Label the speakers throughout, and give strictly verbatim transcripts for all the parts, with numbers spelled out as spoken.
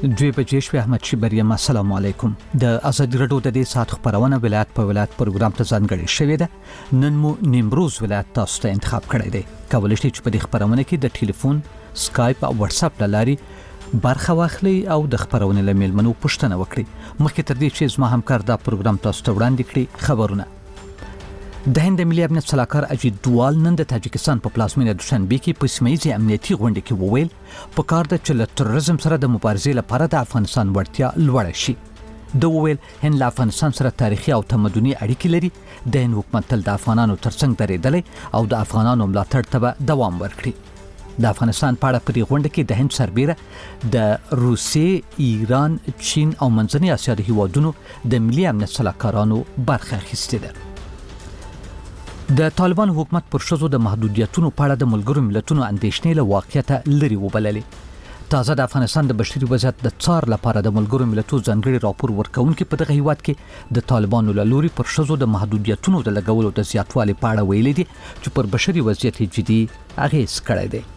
Speaker 1: دوی بجې شوې. احمد شبریم السلام علیکم. د ازادي راډیو د دې ساعت خبرونه ولایت په ولایت پروګرام ته ځانګړې شوې ده. نن مو نیمروز ولایت تاسو ته انتخاب کړی دی. کولای شئ چې په دې خبرونه کې د ټلیفون، سکایپ او واتس اپ لاري برخه واخلئ او د خبرونې له میلمنو پوښتنه وکړئ. مخکې تر دې چې زما همکار دا پروګرام تاسو ته وړاندې کړي، خبرونه د هند ملي امنیت صلاحکار اجیت دوال نن د تاجکستان په پلازمینه دوشنبه کې په سیمه ییزې امنیتي غونډه کې وویل په کار ده چې له تروریزم سره د مبارزې لپاره د افغانستان وړتیا لوړه شي. د وویل هند له افغانستان سره تاریخي او تمدني اړیکې لري. د هند حکومت تل د افغانانو ترڅنګ درېدلی او د افغانانو ملاتړ ته به دوام ورکړي. د افغانستان په اړه په دې غونډه کې د هند سربېره د روسیې، ایران، چین او منځنۍ اسیا د هیوادونو د ملي امنیت صلاحکارانو برخه اخیستې ده. د طالبان حکومت پر ښځو د محدودیتونو په اړه د ملګرو ملتونو اندېښنې له واقعیته لرې وبللې. تازه د افغانستان د بشري وضعیت د څار لپاره د ملګرو ملتونو ځانګړي راپور ورکونکي په دغه هیواد کې د طالبانو له لوري پر ښځو د محدودیتونو د لګولو د زیاتوالي په اړه ویلي دي چې پر بشري وضعیت جدي اغېز کړی دی.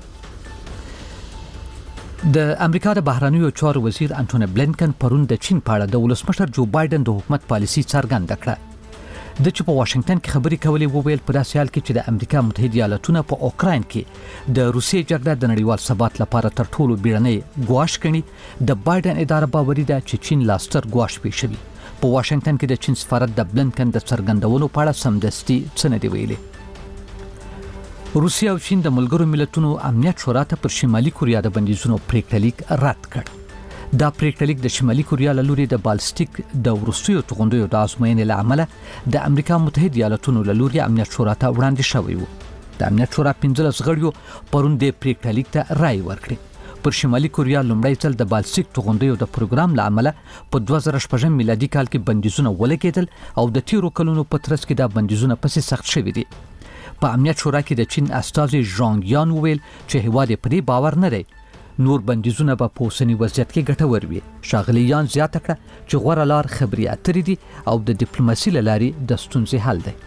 Speaker 1: د امریکا د بهرنیو چارو وزیر انټونی بلینکن پرون د چین په اړه د ولسمشر جو بایدن د حکومت پالیسي څرګنده کړه. د چې په واشنگټن کې خبري کولې وویل په داسې حال کې چې د امریکا متحده ایالاتونه په اوکراین کې د روسیې جګړه د نړیوال ثبات لپاره تر ټولو بیړنۍ ګواښ ګڼي، د بایدن اداره باوري ده چې چین لاستر ګواښ پیښوي. په واشنگټن کې د چین سفارت د بلینکن د څرګندونو په اړه سمدستي څه نه دی ویلي. روسیه او چین د ملګرو ملتونو امنیت شورا ته پر شمالي کوریا د بندیزونو پریکړه لیک رد کړ. دا پریکړه لیک د شمالي کوریا له لوري د بالستیک د وروستیو توغندیو د ازموینې له امله د امریکا متحده ایالاتونو له لوري امنیت شورا ته وړاندې شوی و. د امنیت شورا پنځلس غړیو پرون د پریکړه لیک ته رائے ورکړه. پر شمالي کوریا لومړی ځل د بالستیک توغندیو د پروګرام له امله په دوه زره شپږم میلادي کال کې بندیزونه ولګېدل او د تیرو کلونو په ترڅ کې دا بندیزونه پسې سخت شوي دي. په امنیت شورا کې د چین استازي ژانګ یان وویل چې هیواد یې په دې باور نه دی نور بندیزونه به په اوسني وضعیت کې ګټور وي. ښاغلي یان زیاته کړه چې غوره لار خبرې اترې دي او د ډیپلوماسي له لارې د ستونزې حل دی.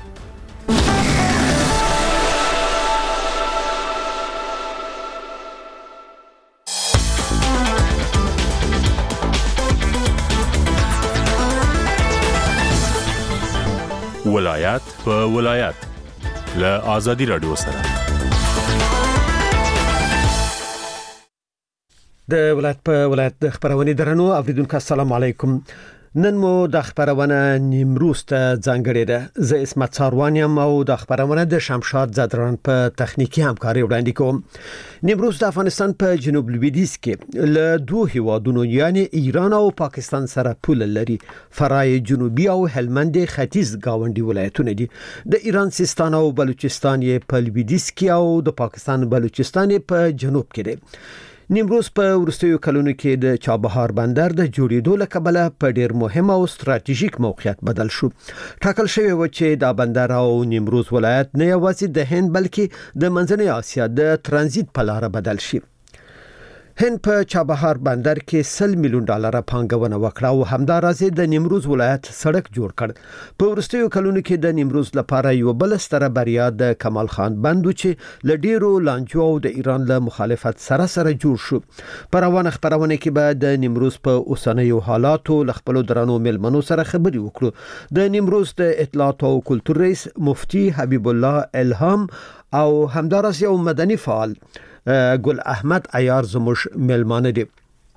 Speaker 2: ولایت په ولایت له ازادي راډیو سره
Speaker 3: د ولایت په ولایت د خبرونه درنو اوریدونکو السلام علیکم. نن مو د خبرونه نیمروز ته ځانګړې ده. زه اسمت ساروانیم او د خبرونه د شمشاد زدران په تخنیکی همکاري وړاندې کوم. نیمروز د افغانستان په جنوب لویدیځ کې له دوه هیوادونو یعنی ایران او پاکستان سره پوله لري. فرای جنوبي او هلمند ختیځ گاونډي ولایتونه دي. د ایران سیستان او بلوچستان یې په لویدیځ کې او د پاکستان بلوچستان یې په جنوب کې دي. نیمروز په ورستیو کلونو کې د چابهار بندر د جوړېدو له کبله په ډیر مهم او ستراتیژیک موقعیت بدل شو. ټاکل شوی و چې دا بندر او نیمروز ولایت نه یوازې د هند بلکې د منځنۍ اسیا د ترانزیت په لار بدل شي. هند په چابهار بندر کې سل میلیون ډالر پانګونه وکړه او همدارسه د نیمروز ولایت سړک جوړ کړ. په ورستیو کلونو کې د نیمروز لپاره یو بل ستره بریا د کمال خان بند چې ل ډیرو لانجو او د ایران له مخالفت سره سره جوړ شو. پر روانه خبرونه کې به د نیمروز په اوسنیو حالاتو ل خپل درنو ملمنو سره خبري وکړو. د نیمروز د اطلاعات او کلتور رئیس مفتی حبیب الله الهام او همدارسه یو مدني فعال ګل احمد عیار زموږ ملمانه دي.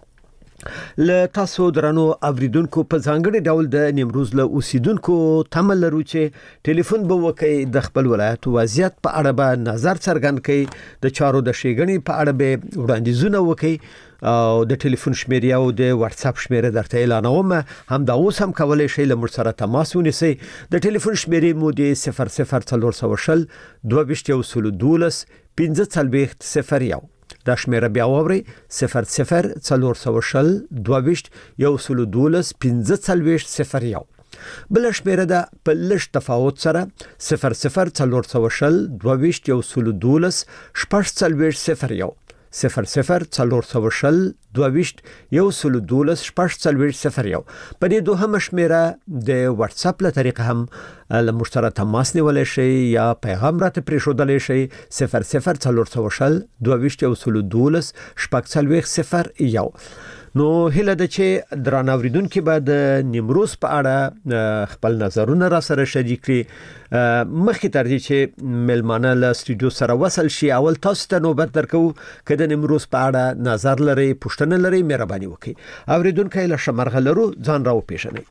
Speaker 3: له تاسو درنو اوریدونکو په ځانګړي ډول د نیمروز له اوسیدونکو تمه لرو چې ټلیفون به وکړي، د خپل ولایت وضعیت په اړه به نظر څرګند کړي، د چارو د ښېګڼې په اړه به وړاندیزونه وکړي او د ټلیفون شمیره او د واتس اپ شمیره درته اعلانوم. هم دا اوس هم کولای شئ له موږ سره تماس ونیسئ. د ټلیفون شمیره مو د صفر صفر څلور سوه شل دوه ویشت یو سل دولس پنځه څلوېښت صفر یو. دا شمیره بیا ووري صفر صفر څلور سوه شل دوه ویشت یو سل دولس پنځه څلوېښت صفر یو. بل شمیره ده په لږ تفاوت سره صفر صفر څلور سوه شل دوه ویشت یو سل دولس شپږ څلوېښت صفر یو. صفر صفر څلور سوه شل دوه ویشت یو سل دولس شپږ څلوېښت صفر یو. په دې دوهمه شمیره د واتس اپ له طریقه هم له موږ سره تماس نیولی شئ یا پیغام راته پرېښودلی شئ. صفر صفر څلور سوه شل دوه ویشت یو سل دولس شپږ څلوېښت صفر یو. نو هله د چې درناوریدونکو به د نیمروز په اړه خپل نظرونه را سره شریک کړي مخکې تر دې چې ملمانه له سټوډیو سره وصل شي اول تاسو ته نوبت درکو کله نیمروز په اړه نظر لري پوښتنه لري مهرباني وکړئ اوریدونکو له شمرغه لرو ځان راو پیژنئ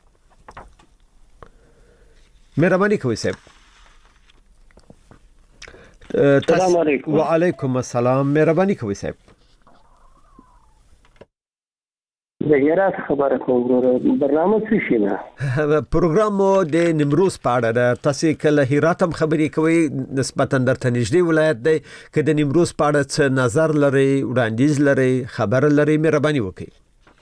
Speaker 3: مهرباني کوئ صاحب
Speaker 4: السلام علیکم
Speaker 3: وعلیکم السلام مهرباني کوئ صاحب
Speaker 4: د هرات خبره کوم برنامه څه شي نه
Speaker 3: پروګرام مو د نیمروز په اړه ده تاسو کله هرات هم خبرې کوي نسبتا درته نږدې ولایت دی که د نیمروز په اړه څه نظر لري وړاندیز لري خبر لري مهرباني وکړئ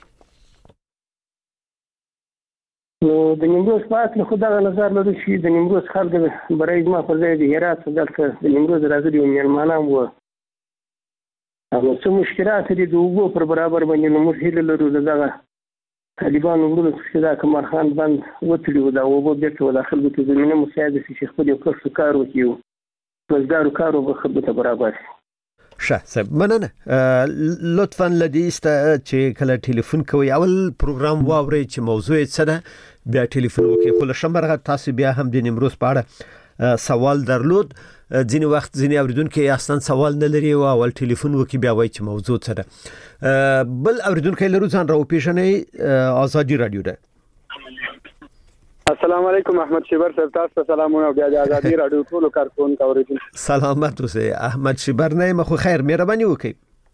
Speaker 4: نو د نیمروز په اړه خو دا نظر لري چې د نیمروز خلک برای ما په ځای د هرات دلته د نیمروز راغلي مېلمانان وو هغه څه مشکلات دي د وګو پر برابر باندې نو موږ هیله لرو دغه طالبان وګړو چې دا کمر خان بند وتړي دا وګو بیرته داخل به زمينه مساعده شي خپل یو کس کار وکيو وزګارو کارو به خدمت برابر
Speaker 3: شه صاحب مننه لطفا لدیست چې کله ټلیفون کوي اول پروګرام واوري چې موضوع څه ده بیا ټلیفون وکي خو له شمبرغه تاسو بیا هم د نیمروز په اړه سوال درلود ځینې وخت ځینې اوریدونکو اصلا سوال نه لري او اول ټلیفون وکي بیا وایي چې موضوع څه ده بل اوریدونکو لرو ځان راو پیژنئ آزادي رادیو ده
Speaker 5: السلام علیکم احمد شیبر صاحب تاسو سلامونه بیا د آزادي رادیو ټول کارکونکو اوریدونکو
Speaker 3: سلامت اوسئ احمد شیبر نه مخ خیر مهرباني وکړئ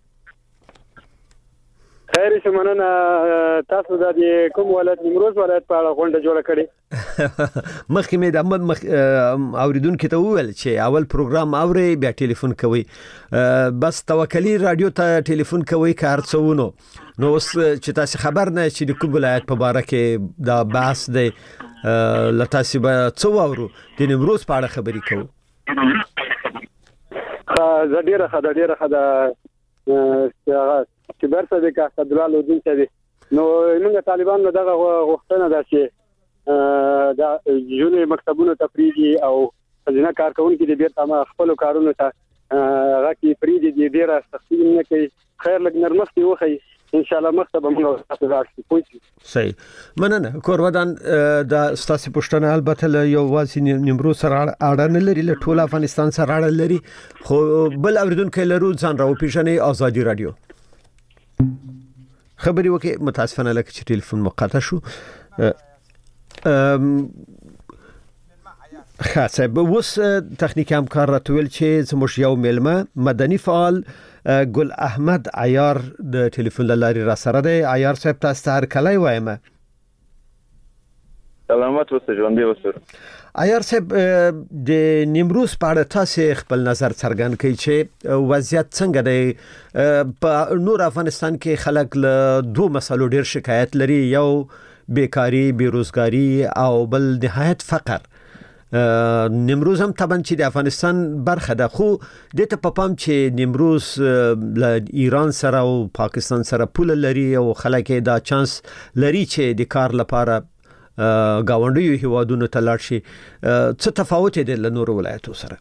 Speaker 5: خیر شمننه تاسو د کوم ولایت نیمروز ولایت په اړه غونډه جوړه کړې
Speaker 3: مخکې مې د احمد مخ اوریدونکو ته وویل چې اول پروګرام اوري بیا ټلیفون کوي بس توکلی رادیو ته ټلیفون کوي کار څونو نو اوس چې تاسو خبر نه چې د کوم ولایت په اړه کې دا بحث دی لتاسو به څو اورو د نیمروز په اړه خبرې کوو
Speaker 5: ها زډیره خدای ډیره خدای چې برسه د کاستدلال ودین ته دي نو موږ طالبان دغه غوښتنه ده چې دا جونې مکتبونو ته پریږي او ځینې کارکونکو د بیرته ما خپل کارونو ته راکې پریږي د ډیره سختي نه کوي خیر لګ نرمختي وخی ان شاء الله مکتب موږ تاسو راځي پوه
Speaker 3: صحیح مننه کورودان د ستاسو پښتنه البته یو واسي نیمروز سره اړه نه لري له ټول افغانستان سره اړه لري خو بل اوریدونکو لرو ځان راو پیژنئ آزادي رادیو خبري وکي متاسفانه لکه چې ټلیفون مقطع شو خاصه به وس تخنیکی همکار راتویل چې زموږ یو ملمه مدني فعال ګل احمد عیار د ټلیفون لاري را سره دی عیار صاحب تاسو ته هر کله وایم
Speaker 6: سلامات اوسئ ژوندۍ اوسئ
Speaker 3: عیار صاحب د نیمروز په اړه تاسو خپل نظر څرګند کړئ چې وضعیت څنګه دی په نور افغانستان کې خلک له دوه مسلو ډیر شکایت لري یو بیکاری بیروزګاری او بل نهایت فقر نیمروز هم طبعا چې د افغانستان برخه ده خو د ته په پام چې نیمروز له ایران سره او پاکستان سره پول لري او خلک دا چانس لري چې د کار لپاره گاونډیو هیوادونو ته لاړ شي څه تفاوت دی له نورو ولایتو سره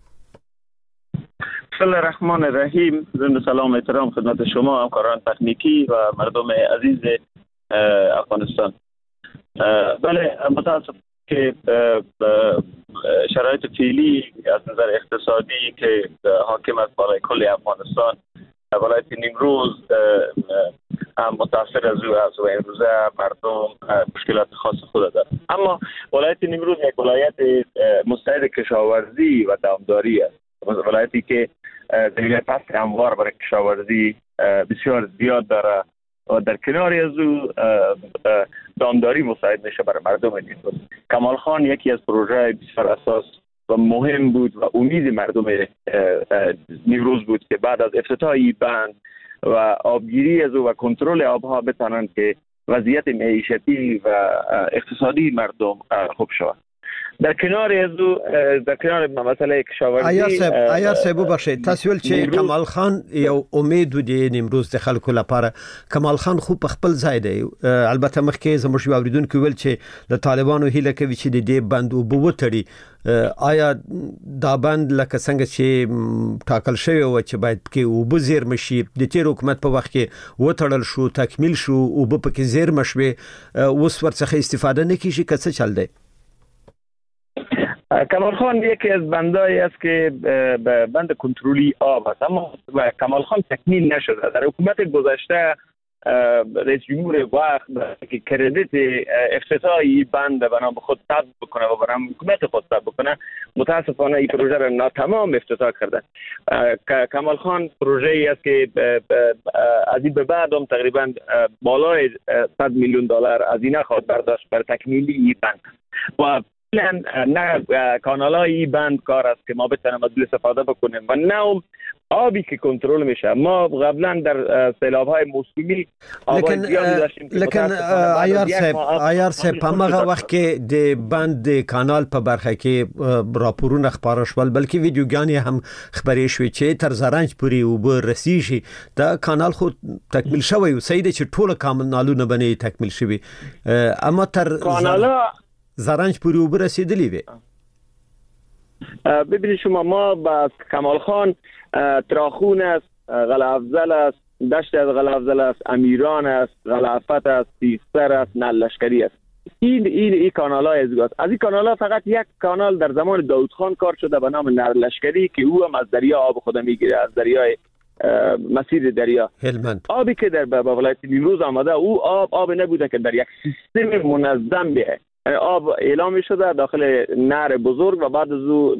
Speaker 6: بسم الله الرحمن الرحیم ضمن سلام احترام خدمت شما همکاران تکنیکی و مردم عزیز افغانستان بله متاسف که شرایط فعلی از نظر اقتصادی که حاکم است برای کل افغانستان ولایت نیمروز هم متاثر از او است و امروزه مردم مشکلات خاص خود دارند اما ولایت نیمروز یک ولایت مستعد کشاورزی و دامداری است ولایتی که ذریعه فصل هموار برای کشاورزی بسیار زیاد داره و در کنار از او دامداری مساعد میشه برای مردم نیمروز کمال خان یکی از پروژه بسیار اساس و مهم بود و امید مردم نیمروز بود که بعد از افتتاح این بند و آبگیری از او و کنترل آبها بتوانند که وضعیت معیشتی و اقتصادی مردم خوب شود در کنار از در کنار مسئله کشاورزی
Speaker 3: عیار صاحب عیار صاحب ببخشید تاسو ول چې کمال خان یو امید ودی نیمروز د خلکو لپاره کمال خان خو په خپل ځای دی البته مخکې زموږ یو اوریدونکو ویل چې د طالبانو هیله کوي چې د دې بند وبوتړي آیا دا بند لکه څنګه چې ټاکل شوی و چې باید کې وبزیر مشي د تیر حکومت په وخت کې وټړل شو تکمیل شو او په کې زیر مشوي اوس ورڅخه استفاده نه کیږي که څه چل دی
Speaker 6: کمال خان یکی از بندایی است که بند کنترلی آب است اما کمال خان تکمیل نشده. در حکومت گذشته رئیس جمهور وقت که کردیت افتتاحی بند بنا به خود ثبت بکنه و برای حکومت خود ثبت بکنه متاسفانه این پروژه را ناتمام افتتاح کرده. کمال خان پروژه ای است که از این به بعد هم تقریبا بالای صد میلیون دلار هزینه خواهد برداشت بر تکمیلی این بند و نه کانالای بند کار است که ما بتونیم از استفاده بکنیم و نه آبی که کنترل میشه. ما قبلا در سیلاب‌های موسمی آبای زیادی داشتیم
Speaker 3: لیکن عیار صاحب عیار صاحب په هغه وخت کې د بند کانال په برخه کې راپورونه خبره شول بلکې ویډیوګانې هم خبرې شوې چې تر زرنج پورې وب رسیږي دا کانال خو تکمیل شوی و سید چې ټول کانالونه باندې تکمیل شوی اما تر
Speaker 6: کانالا
Speaker 3: زرنج پوری و برسیدلی وی
Speaker 6: ببینید شما ما با کمال خان تراخون است غلافزل است دشت از غلافزل است امیران است غلافت است سیستر است نل لشکری است این این این کانال های از از این کانال ها فقط یک کانال در زمان داود خان کار شده به نام نل لشکری که او هم از دریا آب خود میگیره از دریای مسیر دریا
Speaker 3: هلمند
Speaker 6: آبی که در ولایت نیمروز آمده او آب آب نبوده که در یک سیستم منظم بیه آب اعلام شده داخل نهر بزرگ و بعد از او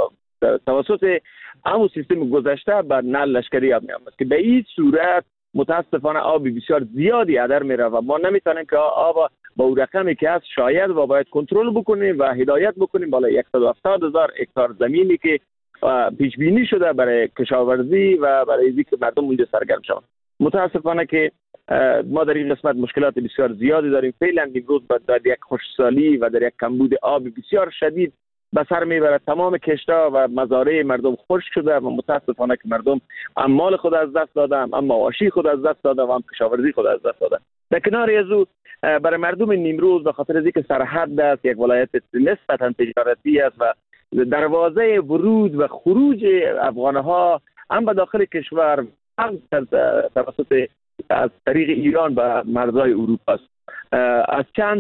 Speaker 6: توسط همون سیستم گذشته بر نل لشکری آب میامد که به این صورت متاسفانه آب بسیار زیادی هدر میره و ما نمیتونیم که آب با اون رقمی که هست شاید و باید کنترل بکنیم و هدایت بکنیم بالای صد و هفتاد هزار هکتار زمینی که پیش بینی شده برای کشاورزی و برای اینکه مردم اونجا سرگرم شوند. متاسفانه که ما در این قسمت مشکلات بسیار زیادی داریم. فعلا امروز در یک خشکسالی و در یک کمبود آب بسیار شدید به سر میبرد. تمام کشت‌ها و مزارع مردم خشک شده و متاسفانه که مردم اموال خود از دست دادن، اما مواشی خود از دست دادن و هم کشاورزی خود از دست دادن. در کنار از او برای مردم نیمروز به خاطر از اینکه سرحد است، یک ولایت نسبتا تجارتی است و دروازه ورود و خروج افغان‌ها هم به داخل کشور هم توسط از طریق ایران به مرزهای اروپا است. از چند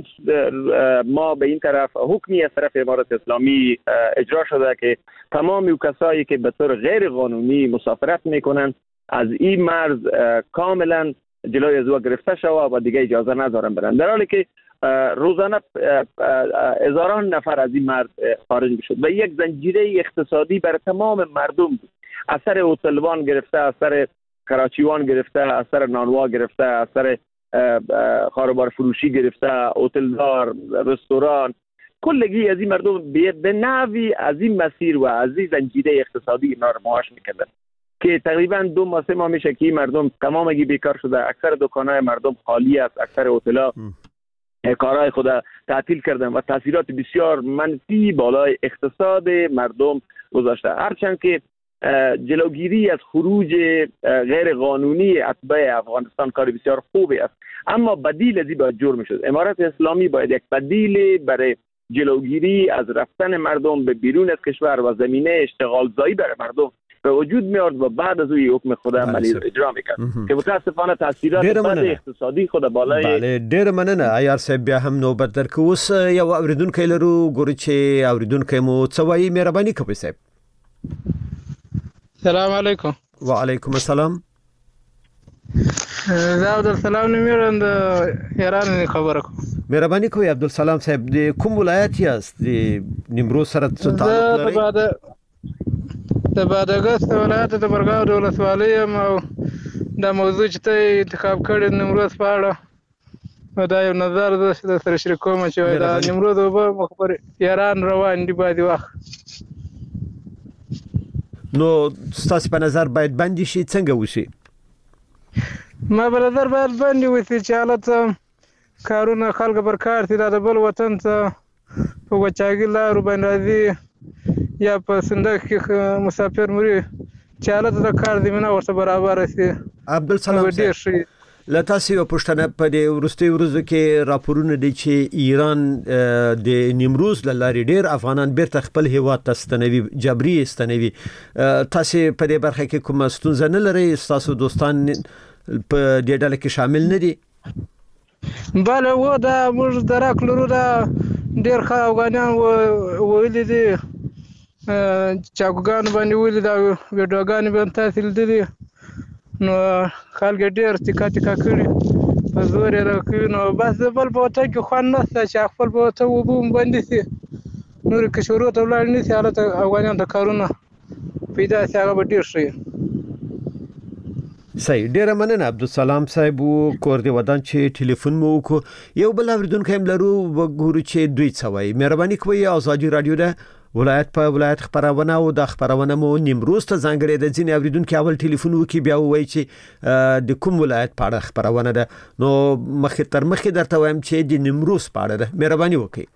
Speaker 6: ما به این طرف حکمی از طرف امارات اسلامی اجرا شده که تمام کسایی که به طور غیر قانونی مسافرت میکنن از این مرز کاملا جلوی از او گرفته شود و دیگه اجازه ندارن برن، در حالی که روزانه هزاران نفر از این مرز خارج میشد و یک زنجیره اقتصادی برای تمام مردم بود. از سر هتلوان گرفته، از سر کراچیوان گرفته، از سر نانوا گرفته، از سر خاروبار فروشی گرفته، هتلدار، رستوران، کلگی از این مردم به نحوی از این مسیر و از این زنجیره اقتصادی اینا رو معاش میکردن که تقریبا دو ماه سه ماه میشه که مردم تمامگی بیکار شده. اکثر دکانهای مردم خالی است، اکثر هتل‌ها کارهای خود تعطیل کردن و تاثیرات بسیار منفی بالای اقتصاد مردم گذاشته. هرچند که جلوگیری از خروج غیر قانونی اتباع افغانستان کار بسیار خوبی است، اما بدیل از این باید جور میشد. امارات اسلامی باید یک بدیل برای جلوگیری از رفتن مردم به بیرون از کشور و زمینه اشتغال زایی برای مردم به وجود میارد و بعد از اوی حکم خود عملی اجرا میکرد که متاسفانه تاثیرات بد اقتصادی خود بالای
Speaker 3: بله ډیر مننه. عیار صاحب بیا هم نوبت درکو. اوس یو اوریدونکو لرو ګوري چې اوریدونکو مو څه وایي. مهرباني کوئ صاحب.
Speaker 7: السلام علیکم.
Speaker 3: وعلیکم السلام.
Speaker 7: زه عبدالسلام نومیرم د ایران خبره کوم.
Speaker 3: مهرباني کوئ عبدالسلام صاحب. د کوم ولایت یاست؟ د نیمروز سره څه تعلق لري؟
Speaker 7: د بادغیس ولایت د برګاو د ولسوالۍ یم او دا موضوع چې ته انتخاب کړې نیمروز په اړه دا یو نظر زه د سره شریکوم چې دا نیمروز اوبه مخبر ایران روان دي باید وخت.
Speaker 3: نو ستاسو په نظر باید بندي شي څنګه وشي؟
Speaker 7: ما په نظر باید بندي وشي چې حالت کارونه خلک پر کار دي د بل وطن ته په په وچاګي لارو باندې راځي یا په صندوق کې مسافر مري چې حالت د کار زمینه ورته برابر شي.
Speaker 3: عبدالسلام
Speaker 7: ډېر ښه
Speaker 3: لته سی په پښتنه په د ورستي ورځو کې راپورونه دي چې ایران د نیمروز لاري ډېر افغانان بیرته خپل هیواد ته ستنوي جبري ستنوي. تاسو په دې برخه کې کوم ستونزه نه لري؟ تاسو دوستان په دې ډله کې شامل نه دي؟
Speaker 7: بله و دا موږ درک لرو دا ډېر ښه افغانان ویلي دي چاګوګان باندې ویلي دا ویډیوګانې باندې تاسو لیدلي نو خلک ډېر تکا تکا کړي په زور یې راکوي نو بس بل په وطن کې خوند نشته چې خپل په وطن اوبه هم بندې شي نورې که شروع ته ولاړ نه شي هلته افغانیانو ته کارونه پیدا شي هغه به ډېر ښه
Speaker 3: صحیح. ډیره مننه عبدالسلام صاحب کور دی ودان چې ټلیفون مو وکړو. یو بل اوریدونکو هم لرو وګورو چې دوی څه وایي. مهرباني کوئ ازادي رادیو ده ولایت په ولایت خبرونه او د خبرونه مو نیمروز ته ځانګړي د ځینې اوریدونکو اول ټلیفون وکي بیا وایي چې د کوم ولایت په اړه خبرونه ده نو مخې تر مخې درته وایم چې د نیمروز په اړه ده. مهرباني وکړئ.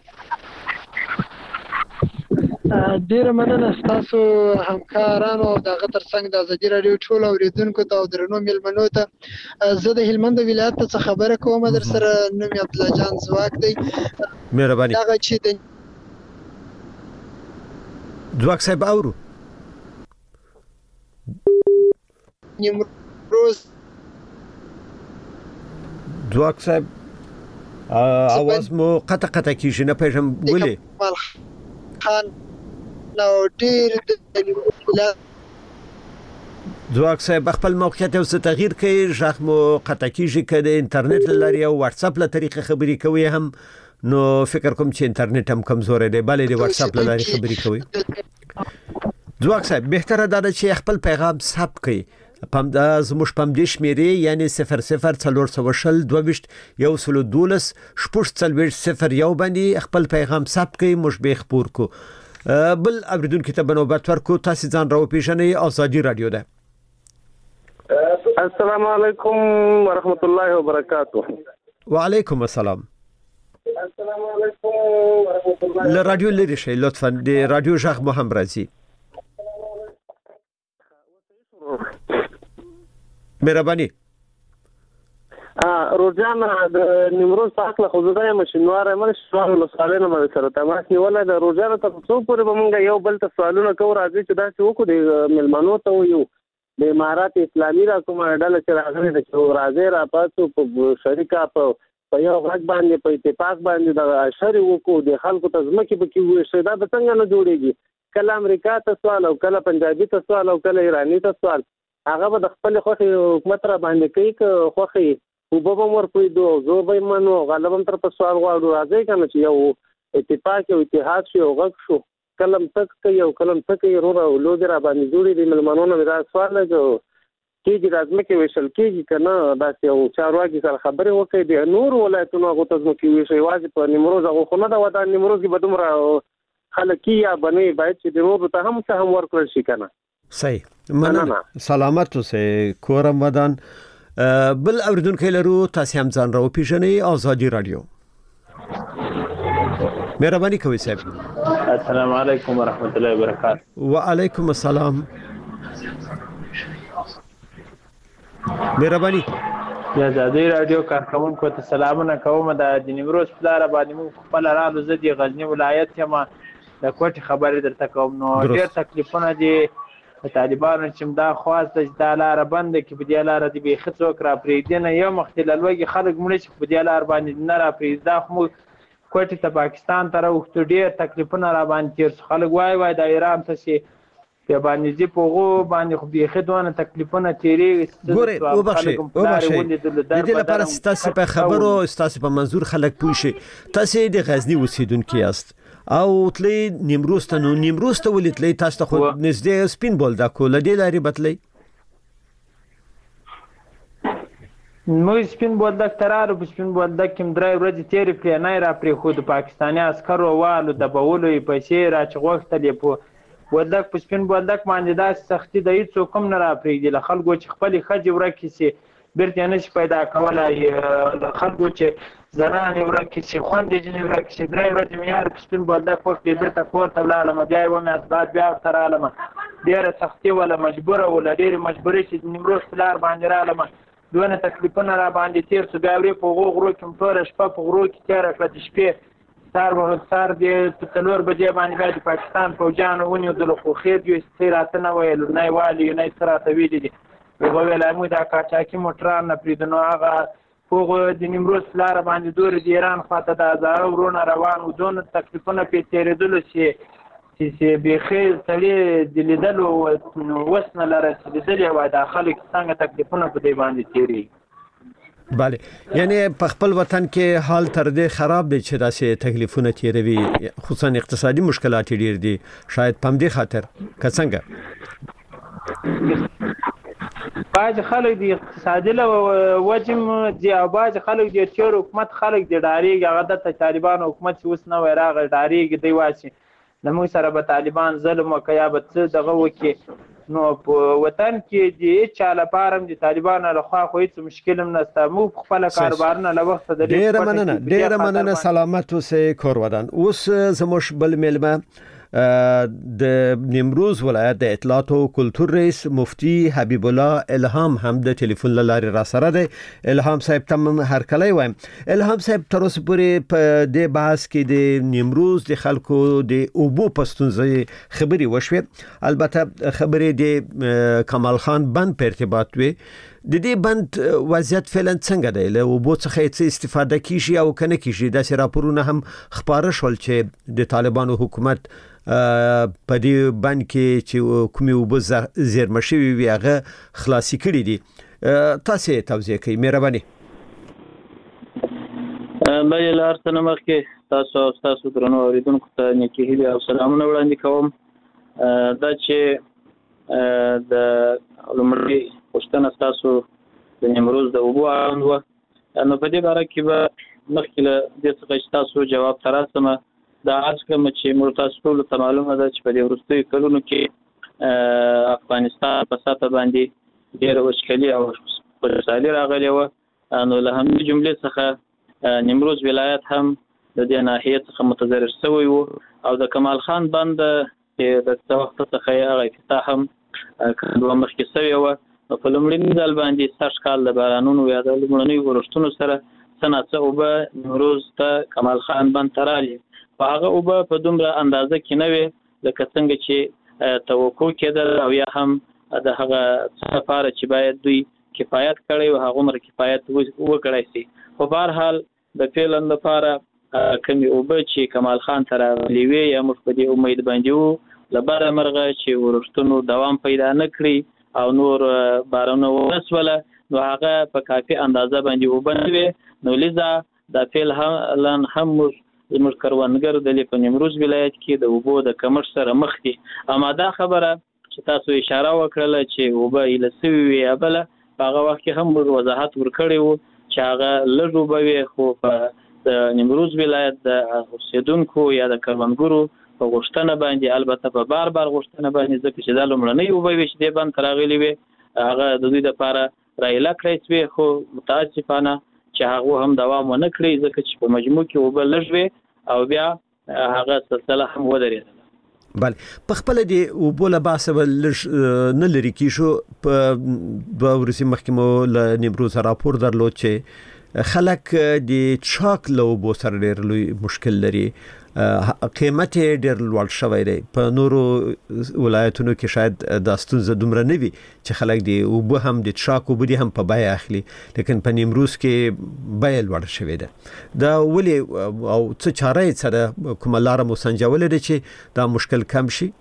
Speaker 8: ډیره مننه تاسو همکارانو او دغه ترڅنګ د ازادي رادیو ټول اوریدونکو ته او درنو میلمنو ته. زه د هلمند ولایت څخه خبره کوم. در سره نوم عبد الله جان زواک دی.
Speaker 3: مهرباني.
Speaker 8: هغه چې د
Speaker 3: زواک صاحب اورو
Speaker 8: نیمروز
Speaker 3: زواک صاحب اواز مو قطع قطع کیږي نه پېژم ولې
Speaker 8: خان نو ډیر د
Speaker 3: زواک صاحب خپل موقعیت او څه تغییر کوي ژغ مو قطع کیږي که د انټرنیټ لري او واتس اپ له طریقې خبرې کوي هم نو فکر کوم چې انټرنیټ هم کمزور دی بلې د واتس اپ له لارې خبرې کوي. زواک صاحب بهتره ده چې خپل پیغام ثبت کړئ. پم د زموږ پم دې شمیرې یعنی صفر صفر څلور سوه شل دوه ویشت یو سلو دولس شپږ څلوېښت صفر یو باندې خپل پیغام ثبت کړئ موږ به خبر کو. بل اوریدونکو ته بنوبت ورکو. تاسو ځان راوپېژنئ. ازادي رادیو ده.
Speaker 9: السلام علیکم ورحمت الله وبرکاته.
Speaker 3: وعلیکم السلام.
Speaker 9: السلام علیکم ورحمت الله.
Speaker 3: له رادیو لري شي لطفا د رادیو ژغ مو هم راځي. مهرباني.
Speaker 9: ا روزانه د نیمروز پاک له خوځدای مشنواره من سوال له سوالونو باندې سره تماس نیولای د روزانه تر څو پورې به مونږ یو بل ته سوالونه کوو راځي چې دا چې وکړو د ملمنو ته یو د امارات اسلامي را کومه ډله چې راغلي د چې راځي را پاتو په شریکه په په یو غږ باندې په اتفاق باندې د اشری وکړو د خلکو ته ځمکې به کې وشي دا به څنګه نه جوړیږي. کله امریکا ته سوال او کله پنجابي ته سوال او کله ایرانی ته سوال هغه به د خپل خوخي حکومت را باندې کوي که خوخي وبو به مور پویدو زو به منو غالبا تر په سوال غواړو راځي کنه چې یو اتفاق او اتحاد شي او غږ شو کلم تک کوي او کلم تک یې رورا او لود را باندې جوړي دي ملمنونو دا سوال نه کېږي راځم کې وشل کېږي کنه دا یو چارواکي سره خبرې وکړي د نور ولایتونو هغه ته ځکه وی شي واځي په نیمروز هغه خو نه دا ودا نیمروز کې بدومره خلکیه بنې باید چې د نور ته هم څه هم ورکړل شي کنه.
Speaker 3: صحیح. مننه. سلامت اوسئ. کورم ودان. بل اوریدونکو لرو تاسو هم ځان راو پیژنئ. ازادي رادیو. مهرباني کوئ صاحب.
Speaker 6: السلام علیکم ورحمت الله وبرکاته.
Speaker 3: وعلیکم السلام. مهرباني.
Speaker 6: یا ازادي رادیو کارکونکو ته سلامونه کوم. د نیمروز په لار باندې مو خپل رالو زدي غزنی ولایت یم د کوټ خبرې درته کوم. نو ډېر تکلیفونه دي طالبانو چې دا خواسته چې دا لار بند کې په دې لار دی به خڅوک را پریدنه یو مختلل وګي خلک مړي چې په دې لار باندې نه را پریدا خو کوټ ته پاکستان ته راوخت ډېر تکلیفونه را باندې تیر خلک وای وای د ایران ته شي په باندې دي پوغو باندې خو به خدونه تکلیفونه تیری
Speaker 3: ګوره او بخښي او بخښي د دې لپاره تاسو په خبرو تاسو په منظور خلک پوښي. تاسو د غزنی اوسیدونکو یاست او تلی نیمروز ته نو نیمروز ته ولې تاسو ته خو نږدې سپین بولدا کول دی لري بتلی
Speaker 6: نو سپین بولدک ترار په سپین بولدک کې درې ورځې تیرې کړې نه را پرې خو د پاکستاني عسکرو والو د بولو پیسې را چغوختلې په بولدک په سپین بولدک باندې دا سختي د هیڅ کوم نه را پرې دي خلکو چې خپل خځې ورکې سي
Speaker 10: بیرته نشي پیدا کولای. خلکو چې زنانې ورکې شي، خویندې جینې ورکې شي، درې ورځې مې یار په سپین بولدک وکړې، بیرته کور ته ولاړم، بیا یې ومې اسبات بیا ورته رالم. ډېره سختي وله، مجبوره وله، ډېرې مجبورې چې نیمروز په لار باندې رالم. دونه تکلیفونه را باندې تېر شو. بیا ورې په هغو غرو کې م ټوله شپه په غرو کې تېره کړه. د شپې سهار سهار دې په څلور بجې باندې بیا د پاکستان پوجیانو ونیولو، خو خیر یې څه راته نه ویل، نه یې والي نه یې څه راته ویلي دي. هغه ویل موږ دا قاچاقي موټران نه پرېږدو. نو هغه هغو د نیمروز په لاره باندې دورې د ایران خواته د هزاره ورونه روان وو. دونه تکلیفونه پرې تېرېدلو چې چې بیخي سړي د لیدلو وس نه لره چې لیدلې وای دا خلک څنګه تکلیفونه په دې باندې تېرېږي.
Speaker 3: بله، یعنی په خپل وطن کې حال تر دې خراب دی چې داسې تکلیفونه تیروي، خصوصا اقتصادي مشکلات ډیر دي، شاید په همدې خاطر که څنګه
Speaker 10: باج خلک د اقتصادي له وجې دي او باج خلک د تېر حکومت خلک د ډارېږي. هغه دلته طالبان حکومت چې اوس نوی راغی ډارېږي، دی وایي چې له موږ سره به طالبان ظلم وکړي یا به څه دغه وکړي. نو په وطن کې د هېچا لپاره هم د طالبانو لخوا خو هېڅ مشکل هم نشته. موږ خپله کاروبارونه له وخته د
Speaker 3: ډېره مننه ډېره مننه سلامت اوسئ کور ودان. اوس زموږ بل میلمه د نیمروز ولایت د اطلاعات او کلتور رئیس مفتی حبیب الله الهام هم د ټلیفون له لارې را سره دی. الهام صاحب ته هر کله وایم. الهام صاحب تر اوسه پورې په دې بحث کې د نیمروز د خلکو د اوبو په ستونزې خبرې وشوې، البته خبرې د کمال خان بند په ارتباط وي. د دې بند وضعیت فعلا څنګه دی؟ له اوبو څخه څه استفاده کیږي او کنه کیږي؟ داسې راپورونه هم خبره شول چې د طالبانو حکومت په دې بند کې چې کومې اوبه زیرمه شوي وي هغه خلاصي کړي دي. تاسو توضیح کوئ مهرباني.
Speaker 6: بله له هر څه نه مخکې تاسو او ستاسو درنو اورېدونکو ته نیکې هیلې او سلامونه وړاندې کوم. دا چې د لومړۍ پوښتنه ستاسو د نیمروز د اوبو اړوند وه، نو په دې باره کې به مخکې له دې څخه چې تاسو جواب ته راسم دا عرض کړم چې موږ تاسو ټولو ته معلومه ده چې په دې وروستیو کلونو کې افغانستان په سطحه باندې ډېره وچکالي او خوشحالي راغلې وه. نو له همدې جملې څخه نیمروز ولایت هم د دې ناحیې څخه متضرر شوی و او د کمال خان بند چې د څه وخت څخه یې هغه افتتاح هم کله مخکې شوې وه. نو په لومړي ځل باندې سږ کال د بارانونو یا د لومړنیو ورښتونو سره څه ناڅه اوبه نیمروز ته کمال خان بند ته رالې. په هغه اوبه په دومره اندازه کې نه وې لکه څنګه چې توقع کېدل او یا هم د هغه څه لپاره چې باید دوی کفایت کړی و هغومره کفایت وکړی شي. خو په هر حال د فعلا لپاره کومې اوبه چې کمال خان ته راغلې وې یا موږ په دې امید باندې وو له بره مرغه چې ورښتونو دوام پیدا نه کړي او نور بارانونه ونه شوله نو هغه په کافي اندازه باندې اوبه نه وې. نو لذا دا فعلا هم موږ زموږ کروندګر د په نیمروز ولایت کې د اوبو د کمښت سره مخ دي. اما دا خبره چې تاسو اشاره وکړله چې اوبه ایله سوي وي یا بله په هغه وخت کې هم موږ وضاحت ورکړی وو چې هغه لږ اوبه وي، خو په د نیمروز ولایت د اوسېدونکو یا د کروندګرو په غوښتنه باندې، البته په بار بار غوښتنه باندې، ځکه چې دا لومړنۍ اوبه وي چې دې بند ته راغلې وې هغه د دوی دپاره رایله کړی شوې، خو متاسفانه چې هغه هم دوام ونه کړی ځکه چې په مجموع کې اوبه لږ وې او بیا هغه سلسله هم ودرېدله.
Speaker 3: بله، په خپل دی اوبو له باسه لږ نه لري کیږو. په دوه ورځې مخکې مو له نیمروز راپور درلود چې خلک د چاک له اوبو سره ډېر لوی مشکل لري، قیمت یې ډېر لوړ شوی دی. په نورو ولایتونو کې شاید دا ستونزه دومره نه وي چې خلک د اوبه هم د چاک اوبه دي هم په بیه اخلي، لیکن په نیمروز کې بیه لوړه شوې ده. دا ولې او څه چاره یې سره کومه لاره مو سنجولې ده چې دا مشکل کم شي؟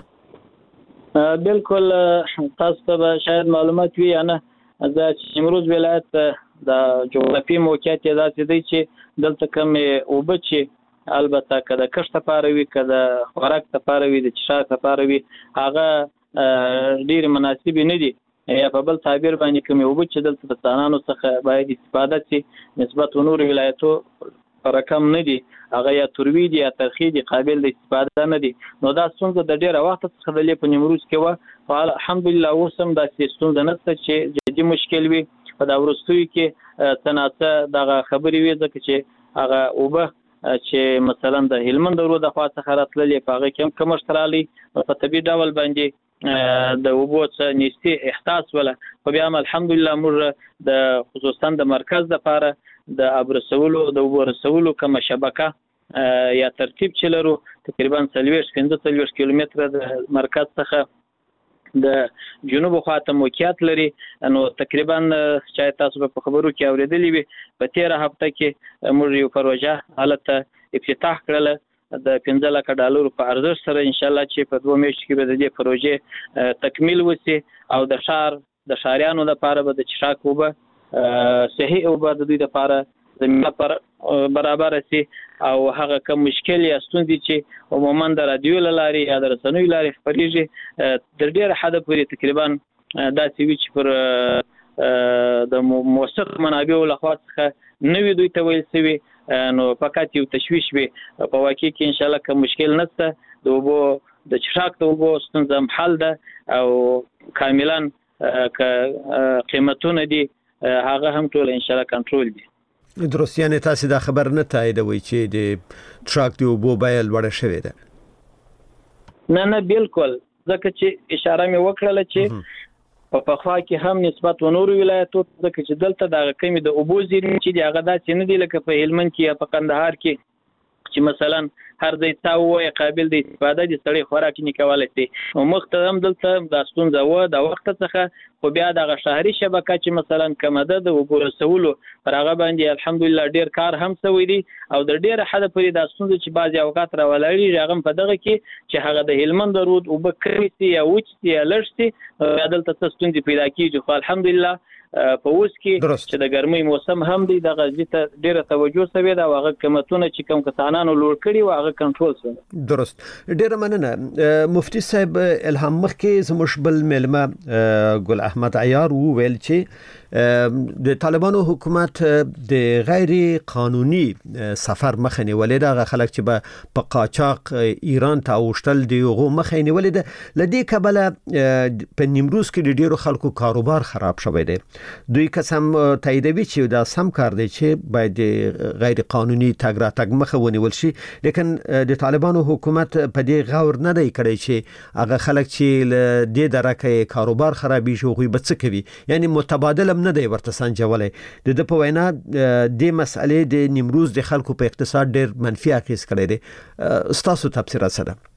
Speaker 6: بالکل تاسو ته شاید معلومات وي یا نه، دا چې نیمروز ولایت د جغرافي موقعیت یې داسې دی چې دلته کمې اوبه چې البته که د کښت لپاره وي که د خوراک لپاره وي د څښاک لپاره وي هغه ډېرې مناسبې نه دي، یا په بل تعبیر باندې کومې اوبه چې دلته د ځوانانو څخه باید استفاده شي نسبت نورو ولایتو رقم نه دي، هغه یا تروي دي یا ترخي دي، قابل د استفاده نه دي. نو دا ستونزه د ډېره وخته څخه د په نیمروز کې وه، خو الحمدلله اوس هم داسې ستونزه نشته چې جدي مشکل وي. په دا وروستیو کې څناڅه دغه خبرې وي ځکه چې هغه اوبه چې مثلا د هلمند ورو د خوا څخه راتللې په هغه کې هم کمښت راغلی په طبیعي ډول باندې د اوبو څخه نږدې احساس ولا خو بیا هم الحمدلله موږ د خصوصا د مرکز لپاره د آب رسولو د اوبو رسولو کومه شبکه یا ترتیب چې لرو تقریبا څلوېښت پنځه څلوېښت کیلومتره د مرکز څخه د جنوب خواته موقعیت لري نو تقریبا چې تاسو په خبرو کې اوریدلې وي په تیره هفته کې موږ یو پروژه حالت افتتاح کړل د پنځه لک ډالر په ارزښت سره ان شاء الله چې په دوه میاشتو کې به د دې پروژې تکمیل وشي او د شهر د شهريانو لپاره به د چشاک اوبه صحیح اوبه د دوی لپاره زمينه پر برابر سي او هغه کوم مشکل یا ستونزې چې عموما د رادیو لاري یا د رسنیو لاري خبريږي د ډېر حد پورې تقریبا داسې وی چې پر د موثق منابع له خوا څخه نوې دوی ته ویل سوي نو فقط یو تشویش وي په واقع کې ان شاء الله کوم مشکل نشته د اوبو د چشاک د اوبو ستونزه حل ده او کاملا قیمتونه دي هغه هم ټول ان شاء الله کنټرول دي.
Speaker 3: درست یعنی تاسو دا خبر نه تاییدوي چې د ټراک دی اوبو بیه لوړه شوې ده؟
Speaker 6: نه نه بالکل ځکه چې اشاره مې وکړله چې په پخوا کې هم نسبت و نورو ولایتو ځکه چې دلته د کمی د اوبو زیرمې چې دی هغه داسې نه دی لکه په هلمند کې یا په قندهار کې چې مثلا هر ځای تاوه قابل د استفاده دي سړی خوراک نه کولای شي او مختم دلته د ستونزه و د وخت څخه خو بیا د شهري شبکه چې مثلا کمده د وګورسولو پر هغه باندې الحمدلله ډیر کار هم شوی دی او د ډیر حد پرې د ستونزه چې بعضی اوقات راولړي هغه په دغه کې چې هغه د هلمند رود او بکريسي یا وچتي یا لړشتي دلته ستونزې پیدا کیږي خو الحمدلله په اوس کې چې د ګرمۍ موسم هم دی د غزي ته ډیره توجه شوی دا هغه قیمتونه چې کم کسانانو لوړ کړي او هغه کنټرول شول.
Speaker 3: درست ډیره مننه مفتي صاحب. الهام مخکې زموږ بل ملما ګل احمد عیار وویل چې د طالبانو حکومت د غیر قانوني سفر مخه نیولې ده خلک چې په قاچاق ایران ته اوشتل دی غو مخه نیولې ده لدې کبله په نیمروز کې ډیرو خلکو کاروبار خراب شوی دی. دوی قسم تاییدوي چې دا سم کار دی چې باید غیر قانوني تګ را تګ مخه ونیول شي لیکن د طالبانو حکومت په دې غور نه دی کړی چې هغه خلک چې د درکه کاروبار خرابي شو خو به څه کوي یعنی متبادل هم نه دی ورته سنجولای د په وینا د مسئلې د نیمروز د خلکو په اقتصاد ډیر منفي اغیز کړی دی. ستاسو تفسیر څه ده؟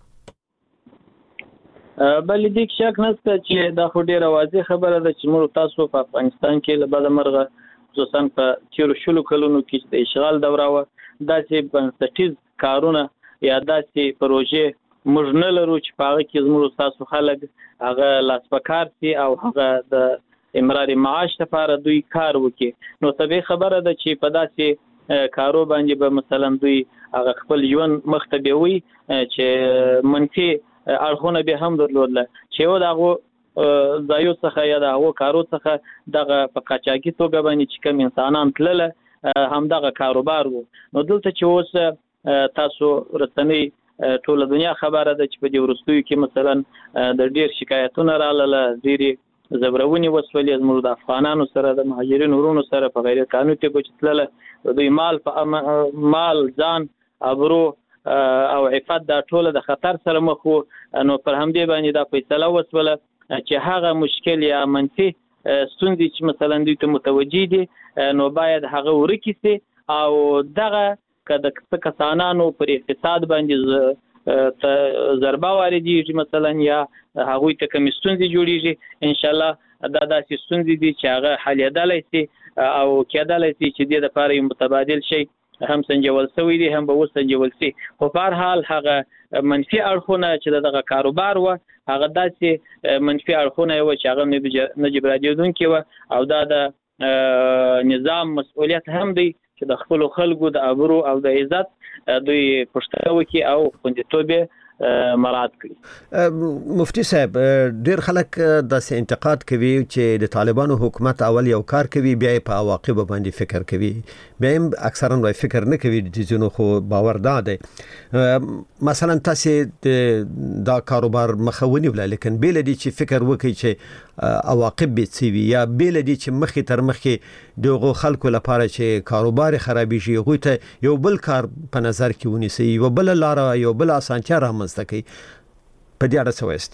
Speaker 6: بل دې شک نشته چې دا خو ډیره واضح خبره ده چې موږ تاسو په افغانستان کې له بده مرغه خصوصا په تیرو شلو کلونو کې د اشغال دوره و داسې بنسټیز کارونه یا داسې پروژې موږ نه لرو چې په هغه کې زموږ تاسو خلک هغه لاسپکار سي او هغه د امرار معاش لپاره دوی کار وکړي نو طبيعي خبره ده چې په داسې کارو باندې به مثلا دوی هغه خپل ژوند مختبوي چې منفي اړخونه به هم درلودل چې و دغه ځایو څخه یا دغه کارو څخه دغه په قاچاقي توګه باندې چې کوم انسانان تلل هم دغه کاروبار وو نو دلته چې اوس تاسو رسنۍ ټول دنیا خبره ده چې په دې ورستوي کې مثلا د ډیر شکایتونه رااله ډیرې زبرونی وسولې زموږ د افغانانو سره د مهاجرینو ورونو سره په غیر قانوني توګه چتلل دوی مال په مال ځان ابرو او عفت دا ټول د خطر سره مخ وو نو پر همدې باندې دا فیصله وسوله چې هغه مشکل یا منفي ستونزې چې مثلا دوی ته متوجي دي نو باید هغه ورکیسي او دغه کله چې کسانانو پر اقتصاد باندې ضربه واردېږي مثلا یا هغه ته کوم ستونزې جوړیږي ان شاء الله دا داسې ستونزې دي چې هغه حلیدلای شي او کېدلای شي چې د لپاره یو متبادل شي هم سنجول سوی دي هم به وسنجول سي خو په هر حال هغه منفي اړخونه چې دغه کاروبار و هغه داسې منفي اړخونه و چې هغه نه جبرادیدونکي و او دا د نظام مسؤلیت هم دی چې د خپل خلکو د ابرو او د عزت دوی پښتو وکي او خوندیتوب مراعات کړي.
Speaker 3: مفتی صاحب ډیر خلک داسې انتقاد کوي چې د طالبانو حکومت اول یو کار کوي بیا په عواقب باندې فکر کوي، بیا هم اکثرا وای فکر نه کوي د جنو خو باور داده. مثلا تاسو دا کاروبار مخاوني ولا لیکن بیل دي چې فکر وکړي چې عواقب به څه وي، یا بیل دي چې مخې تر مخې دغه خلکو لپاره چې کاروبار خرابې شي غوي ته یو بل کار په نظر کې ونیسي، یو بل لار یو بل اسانتیا رامنځته کوي. په دې اړه څه وایست؟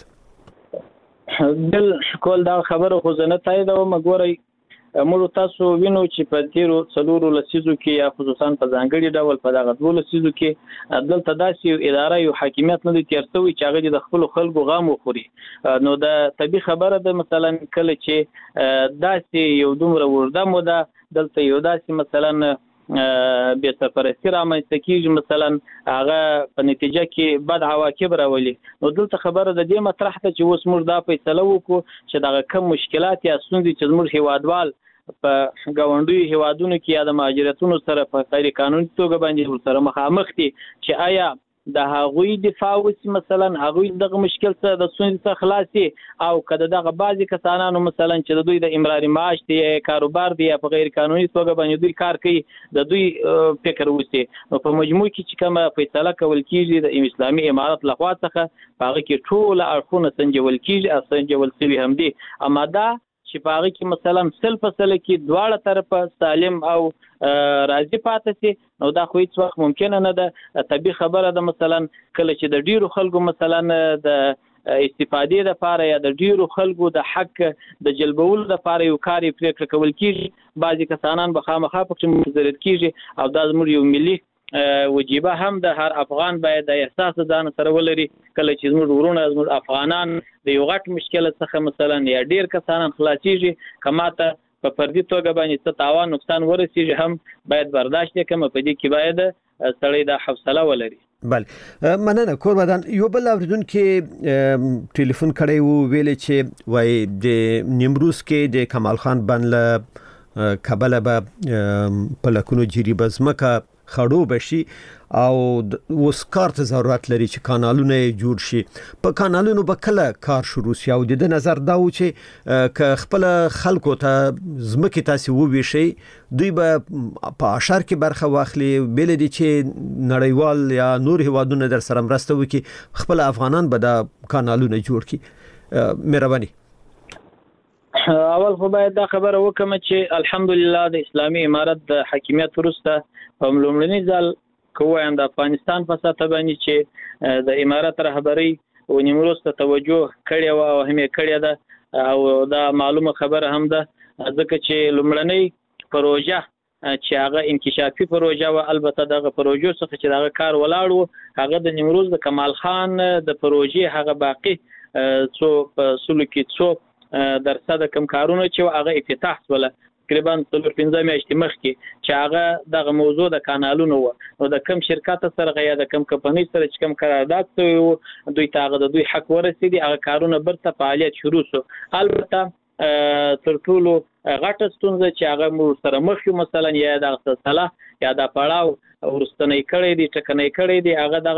Speaker 6: بل کول دا خبره خو زنه تایید او مګوري موږ تاسو وینو چې په تیرو څلورو لسیزو کې یا خصوصا په ځانګړي ډول په دغه ډول لسیزو کې دلته داسې یو اداره یو حاکمیت نه دی تیر شوی چې هغه د خپل خلکو غام وخوري. نو دا طبي خبره ده مثلا کله چې داسې یو دومره ورده موده دلته یو داسې مثلا بیا سرپرستی رامنځته کېږي، مثلا هغه په نتیجه کې بد عواقب راولي. نو دلته خبره د دې مطرح ته چې اوس موږ دا فیصله وکړو چې دغه کم مشکلات یا ستونزې چې زموږ هیوادوال په ګاونډیو هیوادونو کې یا د مهاجرتونو سره په غیر قانوني توګه باندې ورسره مخامخ دي چې آیا د هغوی دفاع وسی، مثلا هغوی دغه مشکل څخه د ستونزې څخه خلاصي، او کله دغه بعضی کسانانو مثلا چې د دوی د امراري معاش دی کاروبار دی یا په غیر قانوني توګه باندې دوی کار کوي د دوی فکر وسی. نو په مجموع کې چې کومه فیصله کول کیږي د اسلامي امارت لخوا څخه هغه کې ټول اړخونه سنجول کیږي او سنجول شوی هم دي. اما دا چې په هغه کې مثلا سل فصله کې دواړه طرفه سالم او راضي پاتې شي، نو دا خو هیڅ وخت ممکن نه ده. طبي خبره ده مثلا کله چې د ډیرو خلکو مثلا د استفادې لپاره یا د ډیرو خلکو د حق د جلبولو لپاره یو کاری پریکړه کول کیږي، بعضی کسانان به خامخا پکې متضرر کیږي او دا زموږ یو ملي وجيبه هم د هر افغان باید د احساس ځان سره ولري. کله چې زموږ ورونه زموږ افغانان د یو غټ مشکل څخه مثلا یا ډیر کسانان خلاصيږي، کماته په فردي توګه باندې څه تاوان نقصان ورسیږي هم باید برداشت وکړي. په دې کې باید سړی د حوصله ولري.
Speaker 3: بله مننه. کوربدان یو بل اوریدونکو ټلیفون کړی وو ویل چې وای د نیمروز کې د کمال خان بنله کابل به په لکونو جری بزمکه خړو بشي او اوس کار ته ضرورت لري چې کانالونه جوړ شي. په کانالونو به کله کار شروع شي او د نظر دا و چې ک خپل خلکو ته زمکه تاسو وویشي دوی به په اشار کې برخه واخلي، بل دي چې نړیوال یا نور هیوادونه در سره مرسته وکړي، خپل افغانان به د کانالونه جوړ کړي. مهرباني.
Speaker 6: اول خو باید دا خبره وکم چې الحمدلله د اسلامي امارت د حاکمیت وروسته په لومړني ځل کوم د افغانستان په سطح باندې چې د امارت رهبری او نیمروز ته توجه کړی و او هم کړی ده، او دا معلومه خبره هم ده ځکه چې لومړنی پروژه چې هغه انکشافي پروژه و، البته دغه پروژه څخه چې دغه کار ولاړ و هغه د نیمروز د کمال خان د پروژې هغه باقی څو سلوکي څو درصد کم کارونه چې هغه افتتاح ولا تقریبا څلور پنځه میاشتې مخکې چې هغه دغه موضوع د کانالونو و، نو د کم شرکت سره یا د کم کمپنۍ سره چې کم قرارداد شوی و دوی ته د دوی حق ورسېدي، هغه کارونه برته فعالیت شروع شو. البته تر ټولو غټه ستونزه چې هغه موږ سره مخ یو مثلا یا د سلسله یا د پړاو ورستنې کړې دي ټکنې کړې دي هغه